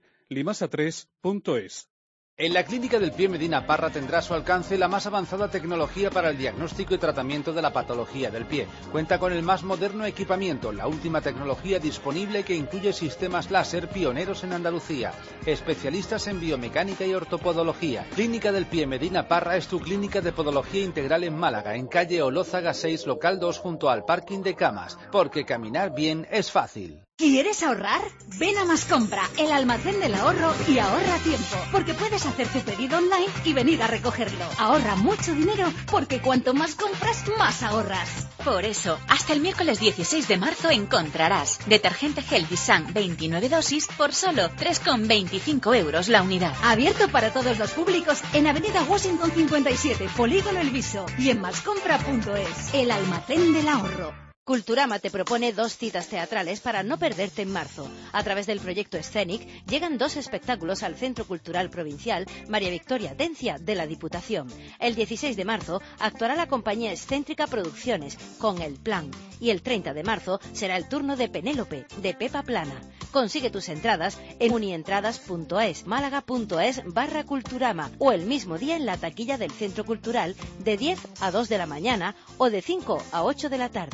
limasa3.es. En la Clínica del Pie Medina Parra tendrá a su alcance la más avanzada tecnología para el diagnóstico y tratamiento de la patología del pie. Cuenta con el más moderno equipamiento, la última tecnología disponible que incluye sistemas láser pioneros en Andalucía. Especialistas en biomecánica y ortopodología. Clínica del Pie Medina Parra es tu clínica de podología integral en Málaga, en calle Olózaga 6, local 2, junto al parking de camas. Porque caminar bien es fácil. ¿Quieres ahorrar? Ven a Mascompra, el almacén del ahorro, y ahorra tiempo, porque puedes hacer tu pedido online y venir a recogerlo. Ahorra mucho dinero, porque cuanto más compras, más ahorras. Por eso, hasta el miércoles 16 de marzo encontrarás detergente Healthy Sun 29 dosis por solo 3,25 euros la unidad. Abierto para todos los públicos en Avenida Washington 57, Polígono El Viso, y en mascompra.es, el almacén del ahorro. Culturama te propone 2 citas teatrales para no perderte en marzo. A través del proyecto Scenic llegan 2 espectáculos al Centro Cultural Provincial María Victoria Tencia de la Diputación. El 16 de marzo actuará la compañía Excéntrica Producciones con El Plan. Y el 30 de marzo será el turno de Penélope, de Pepa Plana. Consigue tus entradas en unientradas.es, málaga.es/Culturama o el mismo día en la taquilla del Centro Cultural de 10 a 2 de la mañana o de 5 a 8 de la tarde.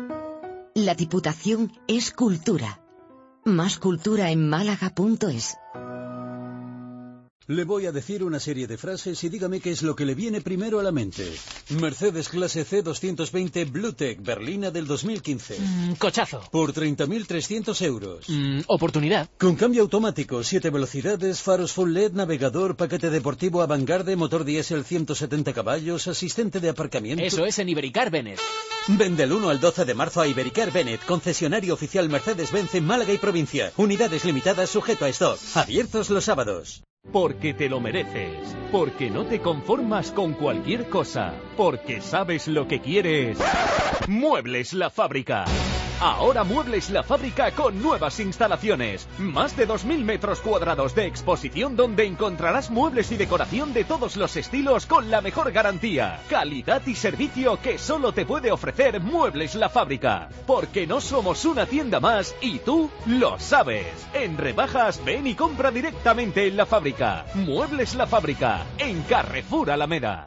La Diputación es cultura. Más cultura en málaga.es. Le voy a decir una serie de frases y dígame qué es lo que le viene primero a la mente. Mercedes clase C 220 Bluetech, berlina del 2015. Cochazo. Por 30.300 euros. Oportunidad. Con cambio automático, 7 velocidades, faros full LED, navegador, paquete deportivo Avantgarde, motor diésel 170 caballos, asistente de aparcamiento... Eso es en Ibericar Bennett. Ven del 1 al 12 de marzo a Ibericar Bennett, concesionario oficial Mercedes-Benz en Málaga y provincia. Unidades limitadas sujeto a stock. Abiertos los sábados. Porque te lo mereces, porque no te conformas con cualquier cosa, porque sabes lo que quieres. Muebles La Fábrica. Ahora Muebles La Fábrica con nuevas instalaciones. Más de 2.000 metros cuadrados de exposición donde encontrarás muebles y decoración de todos los estilos con la mejor garantía, calidad y servicio que solo te puede ofrecer Muebles La Fábrica. Porque no somos una tienda más y tú lo sabes. En rebajas ven y compra directamente en La Fábrica. Muebles La Fábrica, en Carrefour Alameda.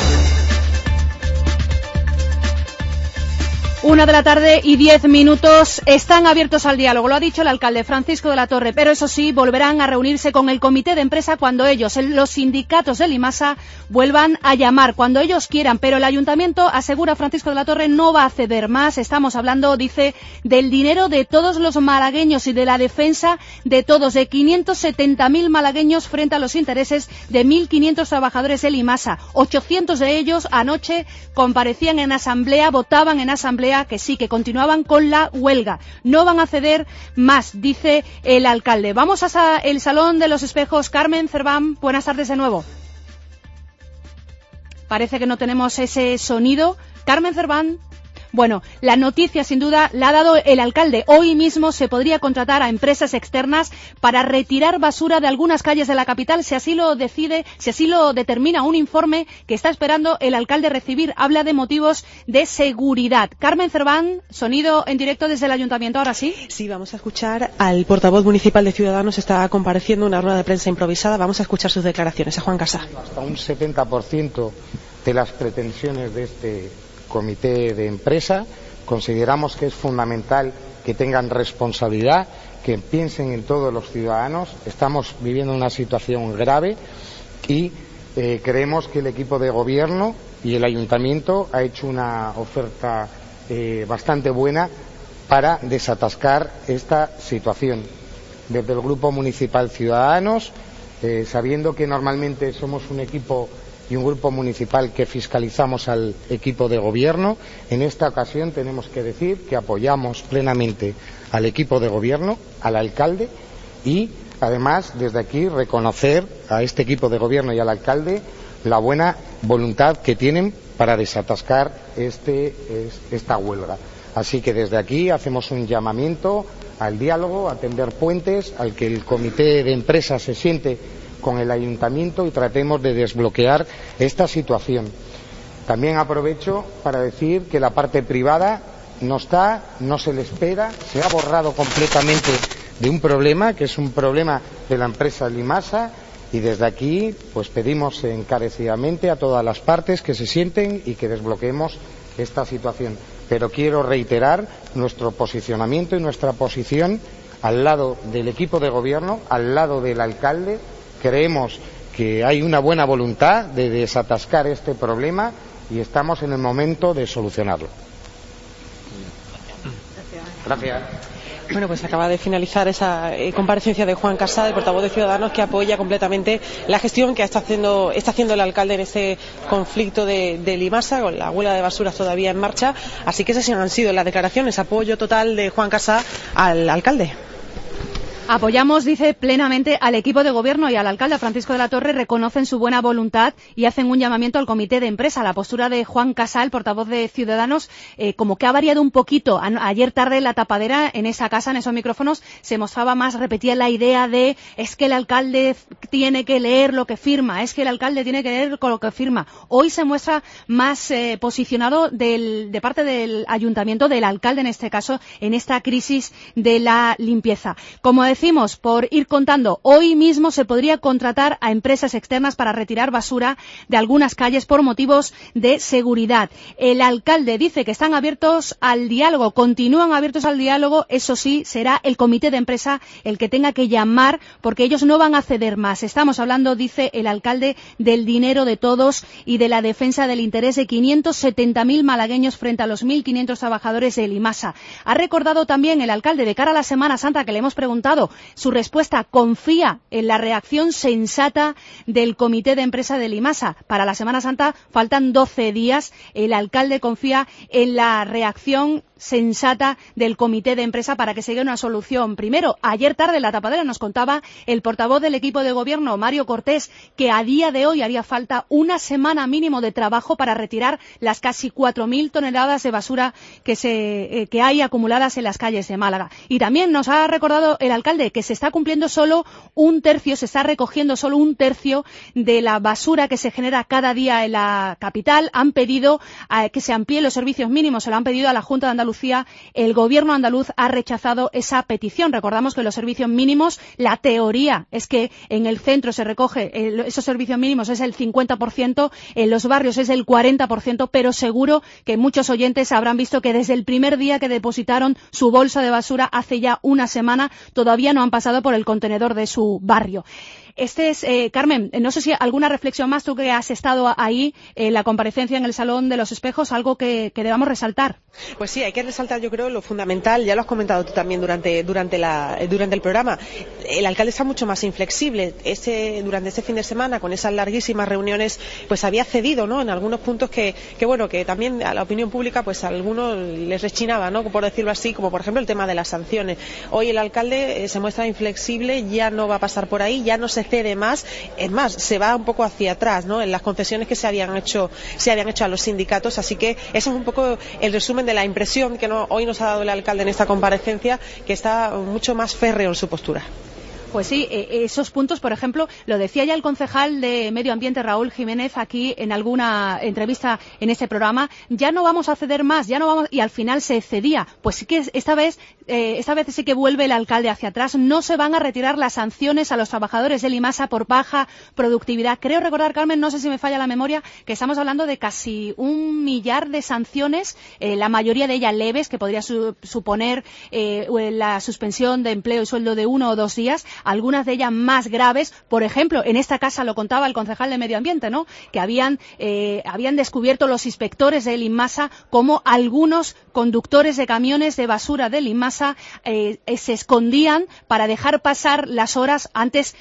1:10 p.m. Están abiertos al diálogo, lo ha dicho el alcalde Francisco de la Torre, pero eso sí, volverán a reunirse con el comité de empresa cuando ellos, los sindicatos del IMASA, vuelvan a llamar, cuando ellos quieran, pero el ayuntamiento, asegura Francisco de la Torre, no va a ceder más. Estamos hablando, dice, del dinero de todos los malagueños y de la defensa de todos, de 570.000 malagueños frente a los intereses de 1.500 trabajadores del IMASA. 800 de ellos anoche comparecían en asamblea, votaban en asamblea que sí, que continuaban con la huelga. No van a ceder más, dice el alcalde. Vamos hasta el Salón de los Espejos. Carmen Cerván, buenas tardes de nuevo. Parece que no tenemos ese sonido. Carmen Cerván. Bueno, la noticia sin duda la ha dado el alcalde. Hoy mismo se podría contratar a empresas externas para retirar basura de algunas calles de la capital, si así lo decide, si así lo determina un informe que está esperando el alcalde recibir. Habla de motivos de seguridad. Carmen Cerván, sonido en directo desde el ayuntamiento, ahora sí. Sí, vamos a escuchar al portavoz municipal de Ciudadanos, está compareciendo en una rueda de prensa improvisada. Vamos a escuchar sus declaraciones. A Juan Casá. Hasta un 70% de las pretensiones de este comité de empresa, consideramos que es fundamental que tengan responsabilidad, que piensen en todos los ciudadanos. Estamos viviendo una situación grave y creemos que el equipo de gobierno y el ayuntamiento ha hecho una oferta bastante buena para desatascar esta situación. Desde el Grupo Municipal Ciudadanos, sabiendo que normalmente somos un equipo y un grupo municipal que fiscalizamos al equipo de gobierno, en esta ocasión tenemos que decir que apoyamos plenamente al equipo de gobierno, al alcalde, y además desde aquí reconocer a este equipo de gobierno y al alcalde la buena voluntad que tienen para desatascar esta huelga. Así que desde aquí hacemos un llamamiento al diálogo, a tender puentes, al que el comité de empresa se siente con el ayuntamiento y tratemos de desbloquear esta situación. También aprovecho para decir que la parte privada no está, no se le espera, se ha borrado completamente de un problema que es un problema de la empresa Limasa, y desde aquí pues pedimos encarecidamente a todas las partes que se sienten y que desbloqueemos esta situación. Pero quiero reiterar nuestro posicionamiento y nuestra posición al lado del equipo de gobierno, al lado del alcalde. Creemos que hay una buena voluntad de desatascar este problema y estamos en el momento de solucionarlo. Gracias. Bueno, pues acaba de finalizar esa comparecencia de Juan Casá, el portavoz de Ciudadanos, que apoya completamente la gestión que está haciendo el alcalde en este conflicto de Limasa, con la huelga de basuras todavía en marcha. Así que esas han sido las declaraciones, apoyo total de Juan Casá al alcalde. Apoyamos, dice, plenamente al equipo de gobierno y al alcalde Francisco de la Torre, reconocen su buena voluntad y hacen un llamamiento al comité de empresa. La postura de Juan Casal, portavoz de Ciudadanos, como que ha variado un poquito. Ayer tarde en la tapadera, en esa casa, en esos micrófonos, se mostraba más, repetía la idea de es que el alcalde tiene que leer lo que firma, es que el alcalde tiene que leer lo que firma. Hoy se muestra más posicionado de parte del ayuntamiento, del alcalde en este caso, en esta crisis de la limpieza. Como decía decimos, por ir contando, hoy mismo se podría contratar a empresas externas para retirar basura de algunas calles por motivos de seguridad. El alcalde dice que están abiertos al diálogo, continúan abiertos al diálogo, eso sí, será el comité de empresa el que tenga que llamar, porque ellos no van a ceder más. Estamos hablando, dice el alcalde, del dinero de todos y de la defensa del interés de 570.000 malagueños frente a los 1.500 trabajadores de Limasa. Ha recordado también el alcalde, de cara a la Semana Santa, que le hemos preguntado su respuesta, confía en la reacción sensata del comité de empresa de Limasa. Para la Semana Santa faltan 12 días. El alcalde confía en la reacción sensata del comité de empresa para que se llegue a una solución. Primero, ayer tarde en La Tapadera nos contaba el portavoz del equipo de gobierno, Mario Cortés, que a día de hoy haría falta una semana mínimo de trabajo para retirar las casi 4.000 toneladas de basura que hay acumuladas en las calles de Málaga. Y también nos ha recordado el alcalde que se está cumpliendo solo un tercio, se está recogiendo solo un tercio de la basura que se genera cada día en la capital. Han pedido que se amplíen los servicios mínimos, se lo han pedido a la Junta de Andalucía. El gobierno andaluz ha rechazado esa petición. Recordamos que los servicios mínimos, la teoría es que en el centro se recoge esos servicios mínimos es el 50%, en los barrios es el 40%, pero seguro que muchos oyentes habrán visto que desde el primer día que depositaron su bolsa de basura hace ya una semana todavía no han pasado por el contenedor de su barrio. Carmen, no sé si alguna reflexión más, tú que has estado ahí en la comparecencia en el Salón de los Espejos, algo que debamos resaltar. Pues sí, hay que resaltar, yo creo, lo fundamental, ya lo has comentado tú también durante el programa. El alcalde está mucho más inflexible. Durante este fin de semana, con esas larguísimas reuniones, pues había cedido, ¿no?, en algunos puntos que también a la opinión pública, pues a algunos les rechinaba, ¿no?, por decirlo así, como por ejemplo el tema de las sanciones. Hoy el alcalde se muestra inflexible, ya no va a pasar por ahí, ya no se cede más, es más, se va un poco hacia atrás, ¿no?, en las concesiones que se habían hecho a los sindicatos. Así que eso es un poco el resumen de la impresión que hoy nos ha dado el alcalde en esta comparecencia, que está mucho más férreo en su postura. Pues sí, esos puntos, por ejemplo, lo decía ya el concejal de Medio Ambiente, Raúl Jiménez, aquí en alguna entrevista en este programa, ya no vamos a ceder más, y al final se cedía. Pues sí que esta vez sí que vuelve el alcalde hacia atrás, no se van a retirar las sanciones a los trabajadores de Limasa por baja productividad. Creo recordar, Carmen, no sé si me falla la memoria, que estamos hablando de casi 1 millar de sanciones, la mayoría de ellas leves, que podría suponer la suspensión de empleo y sueldo de 1 o 2 días, algunas de ellas más graves. Por ejemplo, en esta casa lo contaba el concejal de Medio Ambiente, ¿no?, que habían descubierto los inspectores de Limasa como algunos conductores de camiones de basura de Limasa se escondían para dejar pasar las horas antes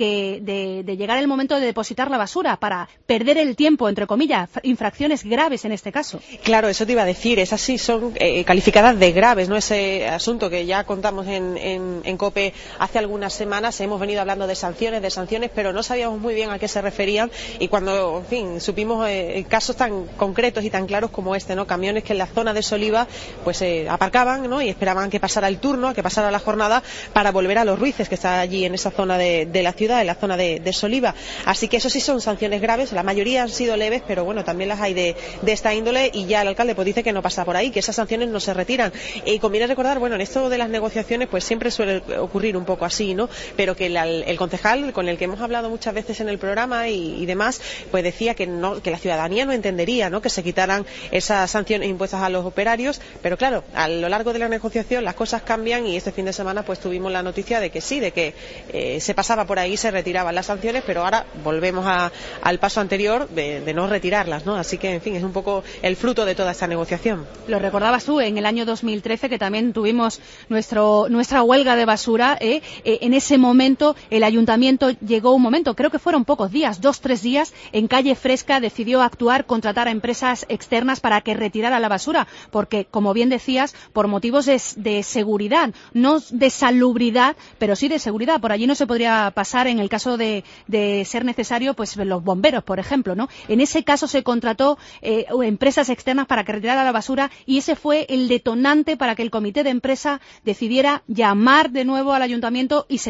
de llegar el momento de depositar la basura, para perder el tiempo, entre comillas, infracciones graves en este caso. Claro, eso te iba a decir, esas sí son calificadas de graves, ¿no? Ese asunto que ya contamos en COPE hace algunas semanas. Hemos venido hablando de sanciones, pero no sabíamos muy bien a qué se referían, y cuando, en fin, supimos casos tan concretos y tan claros como este, ¿no?, camiones que en la zona de Soliva pues aparcaban, ¿no?, y esperaban que pasara el turno, que pasara la jornada para volver a Los Ruices, que está allí en esa zona de la ciudad, en la zona de Soliva. Así que eso sí son sanciones graves, la mayoría han sido leves, pero bueno, también las hay de esta índole, y ya el alcalde pues dice que no pasa por ahí, que esas sanciones no se retiran. Y conviene recordar, bueno, en esto de las negociaciones pues siempre suele ocurrir un poco así, ¿no?, pero que el concejal con el que hemos hablado muchas veces en el programa y demás, pues decía que la ciudadanía no entendería, ¿no?, que se quitaran esas sanciones impuestas a los operarios, pero claro, a lo largo de la negociación las cosas cambian, y este fin de semana pues tuvimos la noticia de que sí, de que se pasaba por ahí, se retiraban las sanciones, pero ahora volvemos al paso anterior de no retirarlas, ¿no? Así que, en fin, es un poco el fruto de toda esta negociación. Lo recordabas tú en el año 2013, que también tuvimos nuestra huelga de basura, en ese momento el ayuntamiento llegó un momento, creo que fueron pocos días, 2-3 días, en Calle Fresca decidió actuar, contratar a empresas externas para que retirara la basura, porque, como bien decías, por motivos de seguridad, no de salubridad, pero sí de seguridad. Por allí no se podría pasar en el caso de ser necesario, pues los bomberos, por ejemplo, ¿no? En ese caso se contrató empresas externas para que retirara la basura, y ese fue el detonante para que el comité de empresa decidiera llamar de nuevo al ayuntamiento y se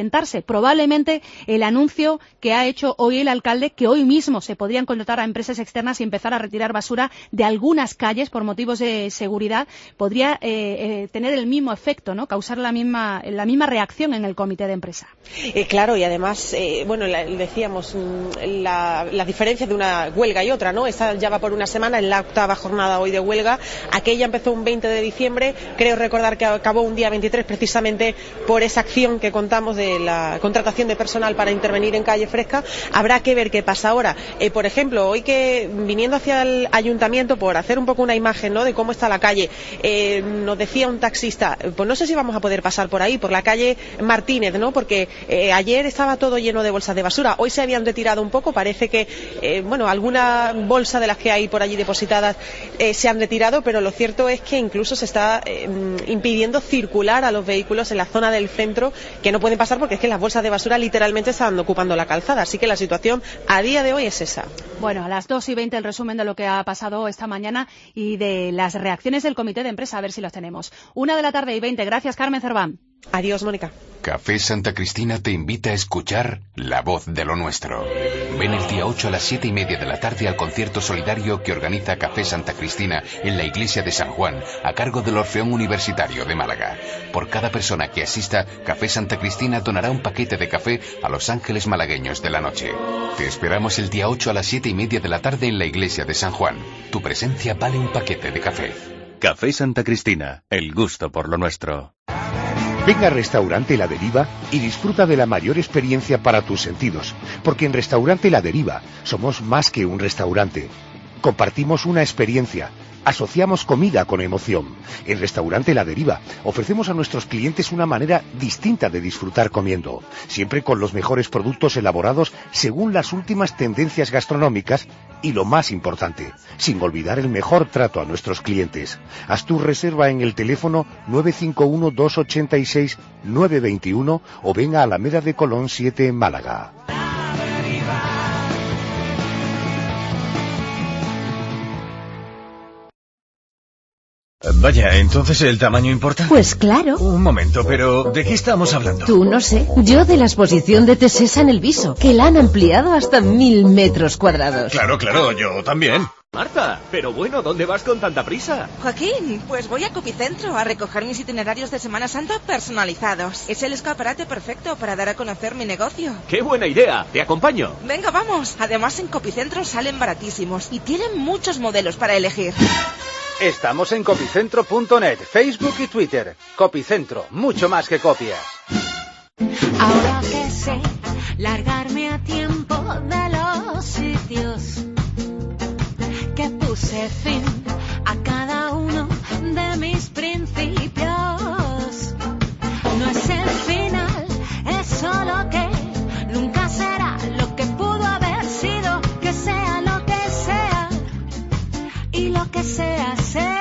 presentarse. Probablemente el anuncio que ha hecho hoy el alcalde, que hoy mismo se podrían contratar a empresas externas y empezar a retirar basura de algunas calles por motivos de seguridad, podría tener el mismo efecto, ¿no? Causar la misma reacción en el comité de empresa. Claro, y además, decíamos, la diferencia de una huelga y otra, ¿no? Esta ya va por una semana, en la octava jornada hoy de huelga. Aquella empezó un 20 de diciembre, creo recordar que acabó un día 23, precisamente por esa acción que contamos de la contratación de personal para intervenir en Calle Fresca. Habrá que ver qué pasa ahora. Por ejemplo, hoy que viniendo hacia el ayuntamiento, por hacer un poco una imagen, ¿no?, de cómo está la calle, nos decía un taxista, pues no sé si vamos a poder pasar por ahí, por la calle Martínez, ¿no?, porque ayer estaba todo lleno de bolsas de basura, hoy se habían retirado un poco, parece que alguna bolsa de las que hay por allí depositadas se han retirado, pero lo cierto es que incluso se está impidiendo circular a los vehículos en la zona del centro, que no pueden pasar porque es que las bolsas de basura literalmente están ocupando la calzada, así que la situación a día de hoy es esa. Bueno, a las 2:20 el resumen de lo que ha pasado esta mañana y de las reacciones del comité de empresa, a ver si los tenemos. 1:20. Gracias, Carmen Cerván. Adiós, Mónica. Café Santa Cristina te invita a escuchar La Voz de lo Nuestro. Ven el día 8 a las 7:30 de la tarde al concierto solidario que organiza Café Santa Cristina en la iglesia de San Juan, a cargo del Orfeón Universitario de Málaga. Por cada persona que asista, Café Santa Cristina donará un paquete de café a los ángeles malagueños de la noche. Te esperamos el día 8 a las 7:30 de la tarde en la iglesia de San Juan. Tu presencia vale un paquete de café. Café Santa Cristina, el gusto por lo nuestro. Ven a Restaurante La Deriva y disfruta de la mayor experiencia para tus sentidos, porque en Restaurante La Deriva somos más que un restaurante. Compartimos una experiencia, asociamos comida con emoción. En Restaurante La Deriva ofrecemos a nuestros clientes una manera distinta de disfrutar comiendo, siempre con los mejores productos elaborados según las últimas tendencias gastronómicas y, lo más importante, sin olvidar el mejor trato a nuestros clientes. Haz tu reserva en el teléfono 951-286-921 o ven a Alameda de Colón 7 en Málaga. Vaya, ¿entonces el tamaño importa? Pues claro. Un momento, pero ¿de qué estamos hablando? Tú no sé. Yo de la exposición de Tesesa en el Viso, que la han ampliado hasta 1000 metros cuadrados. Claro, yo también. Marta, pero bueno, ¿dónde vas con tanta prisa? Joaquín, pues voy a Copicentro a recoger mis itinerarios de Semana Santa personalizados. Es el escaparate perfecto para dar a conocer mi negocio. ¡Qué buena idea! ¡Te acompaño! Venga, vamos. Además, en Copicentro salen baratísimos y tienen muchos modelos para elegir. Estamos en copicentro.net, Facebook y Twitter. Copicentro, mucho más que copias. Ahora que sé largarme a tiempo de los sitios, que puse fin a cada uno de mis principios. No es el final, es solo que nunca será lo que pudo haber sido, que sea lo que sea y lo que sea será.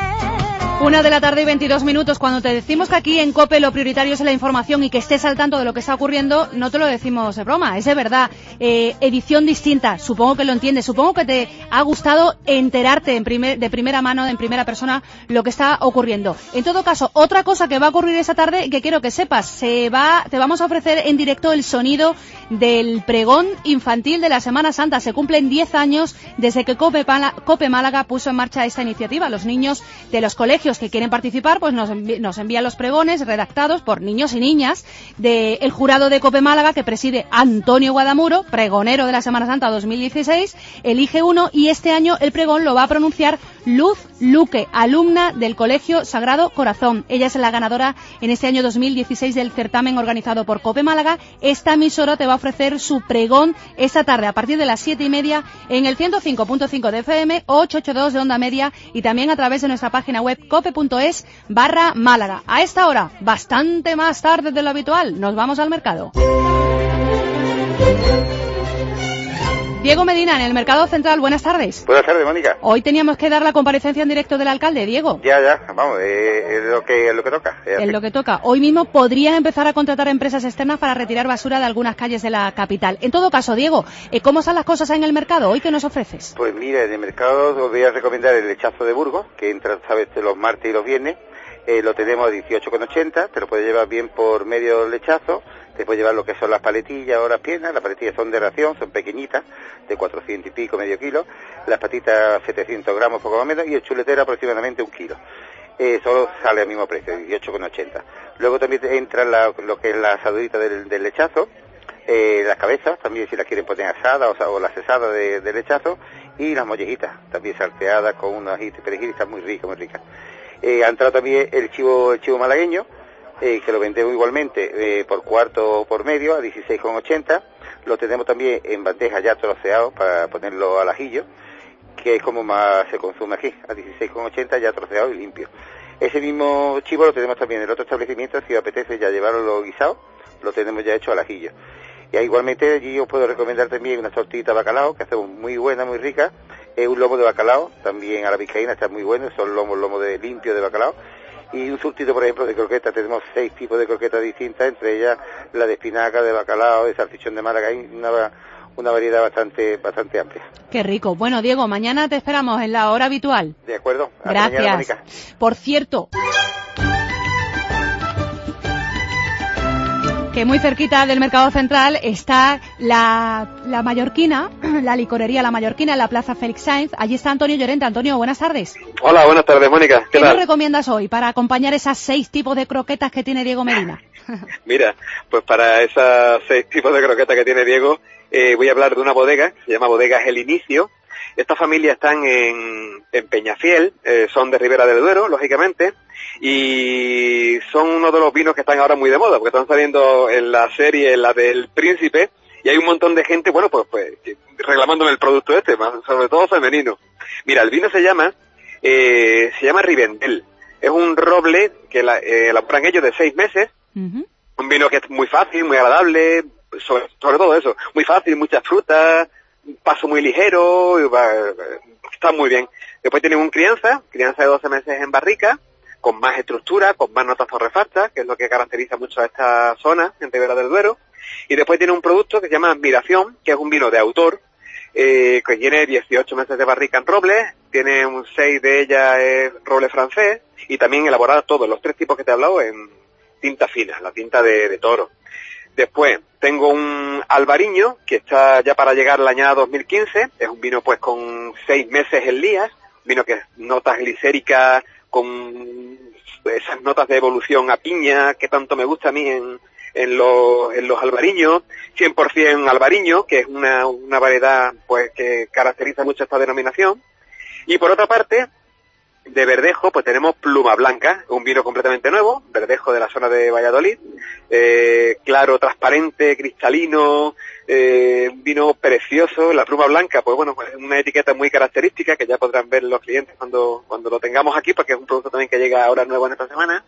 1:22. Cuando te decimos que aquí en COPE lo prioritario es la información y que estés al tanto de lo que está ocurriendo, no te lo decimos de broma, es de verdad. Edición distinta, supongo que lo entiendes, supongo que te ha gustado enterarte de primera mano, en primera persona, lo que está ocurriendo. En todo caso, otra cosa que va a ocurrir esta tarde, que quiero que sepas, te vamos a ofrecer en directo el sonido del pregón infantil de la Semana Santa. Se cumplen 10 años desde que COPE Málaga puso en marcha esta iniciativa. Los niños de los colegios que quieren participar, pues nos envían los pregones redactados por niños y niñas del jurado de COPE Málaga, que preside Antonio Guadamuro, pregonero de la Semana Santa 2016, elige uno y este año el pregón lo va a pronunciar Luz Luque, alumna del Colegio Sagrado Corazón. Ella es la ganadora en este año 2016 del certamen organizado por COPE Málaga. Esta emisora te va a ofrecer su pregón esta tarde a partir de las 7:30 en el 105.5 de FM, 882 de onda media y también a través de nuestra página web cope.es/Málaga. A esta hora, bastante más tarde de lo habitual, nos vamos al mercado. Diego Medina, en el Mercado Central, buenas tardes. Buenas tardes, Mónica. Hoy teníamos que dar la comparecencia en directo del alcalde, Diego. Ya, vamos, es lo que toca. Es lo que toca. Hoy mismo podrían empezar a contratar empresas externas para retirar basura de algunas calles de la capital. En todo caso, Diego, ¿cómo están las cosas en el mercado? ¿Hoy qué nos ofreces? Pues mira, en el mercado os voy a recomendar el lechazo de Burgos, que entra, sabes, los martes y los viernes. Lo tenemos a 18,80, te lo puedes llevar bien por medio lechazo, Te puede llevar lo que son las paletillas o las piernas. Las paletillas son de ración, son pequeñitas, de 400 y pico, medio kilo. Las patitas 700 gramos, poco más o menos, y el chuletero aproximadamente 1 kilo. Solo sale al mismo precio, 18,80. Luego también entra lo que es la asadurita del lechazo, las cabezas, también si las quieren poner asadas o las cesadas de lechazo, y las mollejitas, también salteadas con unas perejil, está muy rica, muy rica. Ha entrado también el chivo malagueño, que lo vendemos igualmente por cuarto o por medio a 16,80. Lo tenemos también en bandeja ya troceado para ponerlo al ajillo, que es como más se consume aquí, a 16,80 ya troceado y limpio. Ese mismo chivo lo tenemos también en el otro establecimiento, si os apetece ya llevarlo guisado, lo tenemos ya hecho al ajillo. Y igualmente allí os puedo recomendar también una tortillita de bacalao, que hacemos muy buena, muy rica, un lomo de bacalao, también a la vizcaína está muy bueno, son lomo de limpio de bacalao, y un surtido, por ejemplo, de croquetas. Tenemos 6 tipos de croquetas distintas, entre ellas la de espinaca, de bacalao, de salchichón de Málaga, hay una variedad bastante amplia. Qué rico. Bueno, Diego, mañana te esperamos en la hora habitual. De acuerdo. Hasta gracias. Mañana, Mónica. Por cierto, que muy cerquita del Mercado Central está la Mallorquina, la licorería La Mallorquina, en la Plaza Félix Sainz. Allí está Antonio Llorente. Antonio, buenas tardes. Hola, buenas tardes, Mónica. ¿Qué nos recomiendas hoy para acompañar esas 6 tipos de croquetas que tiene Diego Medina? Mira, pues para esas 6 tipos de croquetas que tiene Diego, voy a hablar de una bodega, que se llama Bodegas El Inicio. Esta familia están en Peñafiel, son de Ribera del Duero, lógicamente, y son uno de los vinos que están ahora muy de moda, porque están saliendo en la serie, en la del Príncipe, y hay un montón de gente, bueno, pues reclamándome el producto este, sobre todo femenino. Mira, el vino se llama Rivendell. Es un roble que elaboran ellos de 6 meses, un vino que es muy fácil, muy agradable, sobre todo eso, muy fácil, muchas frutas, paso muy ligero, está muy bien. Después tienen un crianza de 12 meses en barrica, con más estructura, con más notas torrefactas, que es lo que caracteriza mucho a esta zona, en Ribera del Duero. Y después tiene un producto que se llama Admiración, que es un vino de autor, que tiene 18 meses de barrica en roble, tiene un 6 de ella es roble francés, y también elaborada todos los 3 tipos que te he hablado en tinta fina, la tinta de toro. Después tengo un albariño, que está ya para llegar la añada 2015, es un vino pues con 6 meses en lías, vino que es notas glicéricas, con esas notas de evolución a piña, que tanto me gusta a mí en los albariños, 100% albariño, que es una variedad pues que caracteriza mucho esta denominación. Y por otra parte, de verdejo, pues tenemos Pluma Blanca, un vino completamente nuevo, verdejo de la zona de Valladolid, claro, transparente, cristalino, un vino precioso. La Pluma Blanca, pues bueno, pues una etiqueta muy característica que ya podrán ver los clientes cuando lo tengamos aquí, porque es un producto también que llega ahora nuevo en esta semana.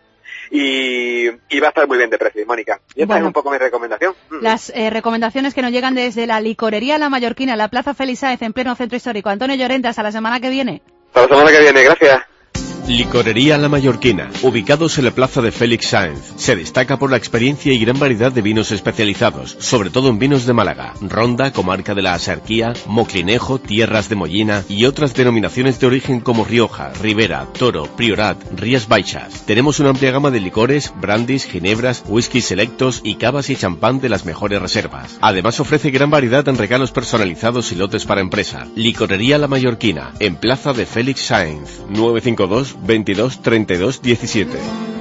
Y va a estar muy bien de precio, Mónica. Y esta es un poco mi recomendación. Las recomendaciones que nos llegan desde la licorería La Mallorquina, la Plaza Félix Sáenz, en pleno centro histórico. Antonio Llorente, hasta la semana que viene. Hasta la semana que viene, gracias. Licorería La Mallorquina, ubicados en la plaza de Félix Sáenz. Se destaca por la experiencia y gran variedad de vinos especializados, sobre todo en vinos de Málaga, Ronda, comarca de la Axarquía, Moclinejo, Tierras de Mollina y otras denominaciones de origen como Rioja, Ribera, Toro, Priorat, Rías Baixas. Tenemos una amplia gama de licores, brandis, ginebras, whiskies selectos y cavas y champán de las mejores reservas. Además ofrece gran variedad en regalos personalizados y lotes para empresa. Licorería La Mallorquina, en plaza de Félix Sáenz, 952 22 32 17.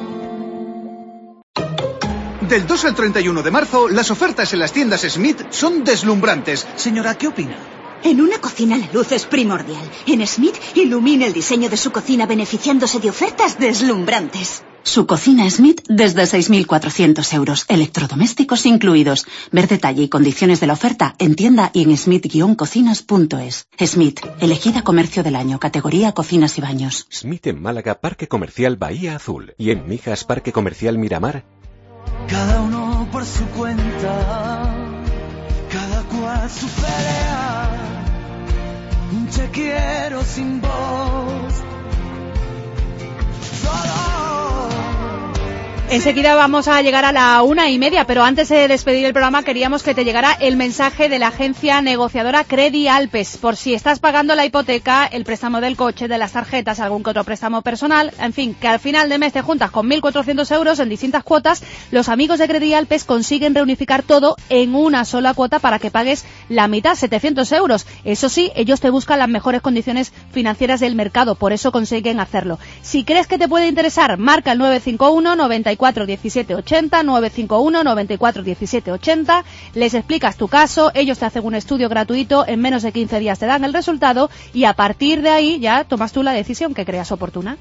Del 2 al 31 de marzo, las ofertas en las tiendas Smith son deslumbrantes. Señora, ¿qué opina? En una cocina la luz es primordial. En Smith ilumine el diseño de su cocina beneficiándose de ofertas deslumbrantes. Su cocina Smith desde 6.400 euros, electrodomésticos incluidos. Ver detalle y condiciones de la oferta en tienda y en smith-cocinas.es. Smith, elegida comercio del año, categoría cocinas y baños. Smith en Málaga, Parque Comercial Bahía Azul. Y en Mijas, Parque Comercial Miramar. Cada uno por su cuenta, cada cual su pelea. Un te quiero sin voz. Solo Enseguida vamos a llegar a la 1:30, pero antes de despedir el programa queríamos que te llegara el mensaje de la agencia negociadora Credi Alpes, por si estás pagando la hipoteca, el préstamo del coche, de las tarjetas, algún que otro préstamo personal, en fin, que al final de mes te juntas con 1.400 euros en distintas cuotas. Los amigos de Credi Alpes consiguen reunificar todo en una sola cuota para que pagues la mitad, 700 euros. Eso sí, ellos te buscan las mejores condiciones financieras del mercado, por eso consiguen hacerlo. Si crees que te puede interesar, marca el 951 94 17 80, 951 94 17 80, les explicas tu caso, ellos te hacen un estudio gratuito, en menos de 15 días te dan el resultado y a partir de ahí ya tomas tú la decisión que creas oportuna.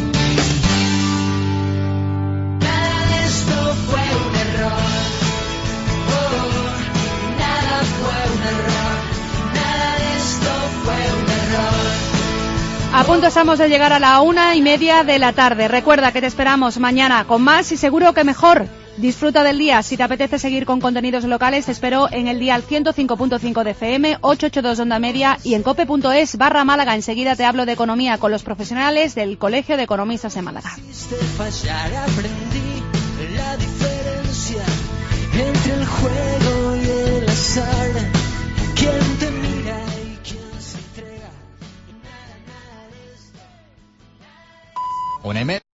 A punto estamos de llegar a la 1:30 de la tarde. Recuerda que te esperamos mañana con más y seguro que mejor. Disfruta del día. Si te apetece seguir con contenidos locales, te espero en el dial 105.5 de FM, 882 onda media y en cope.es/Málaga. Enseguida te hablo de economía con los profesionales del Colegio de Economistas de Málaga. Aprendí la diferencia entre el juego y el azar. ¿Quién te mira y quién se entrega? Un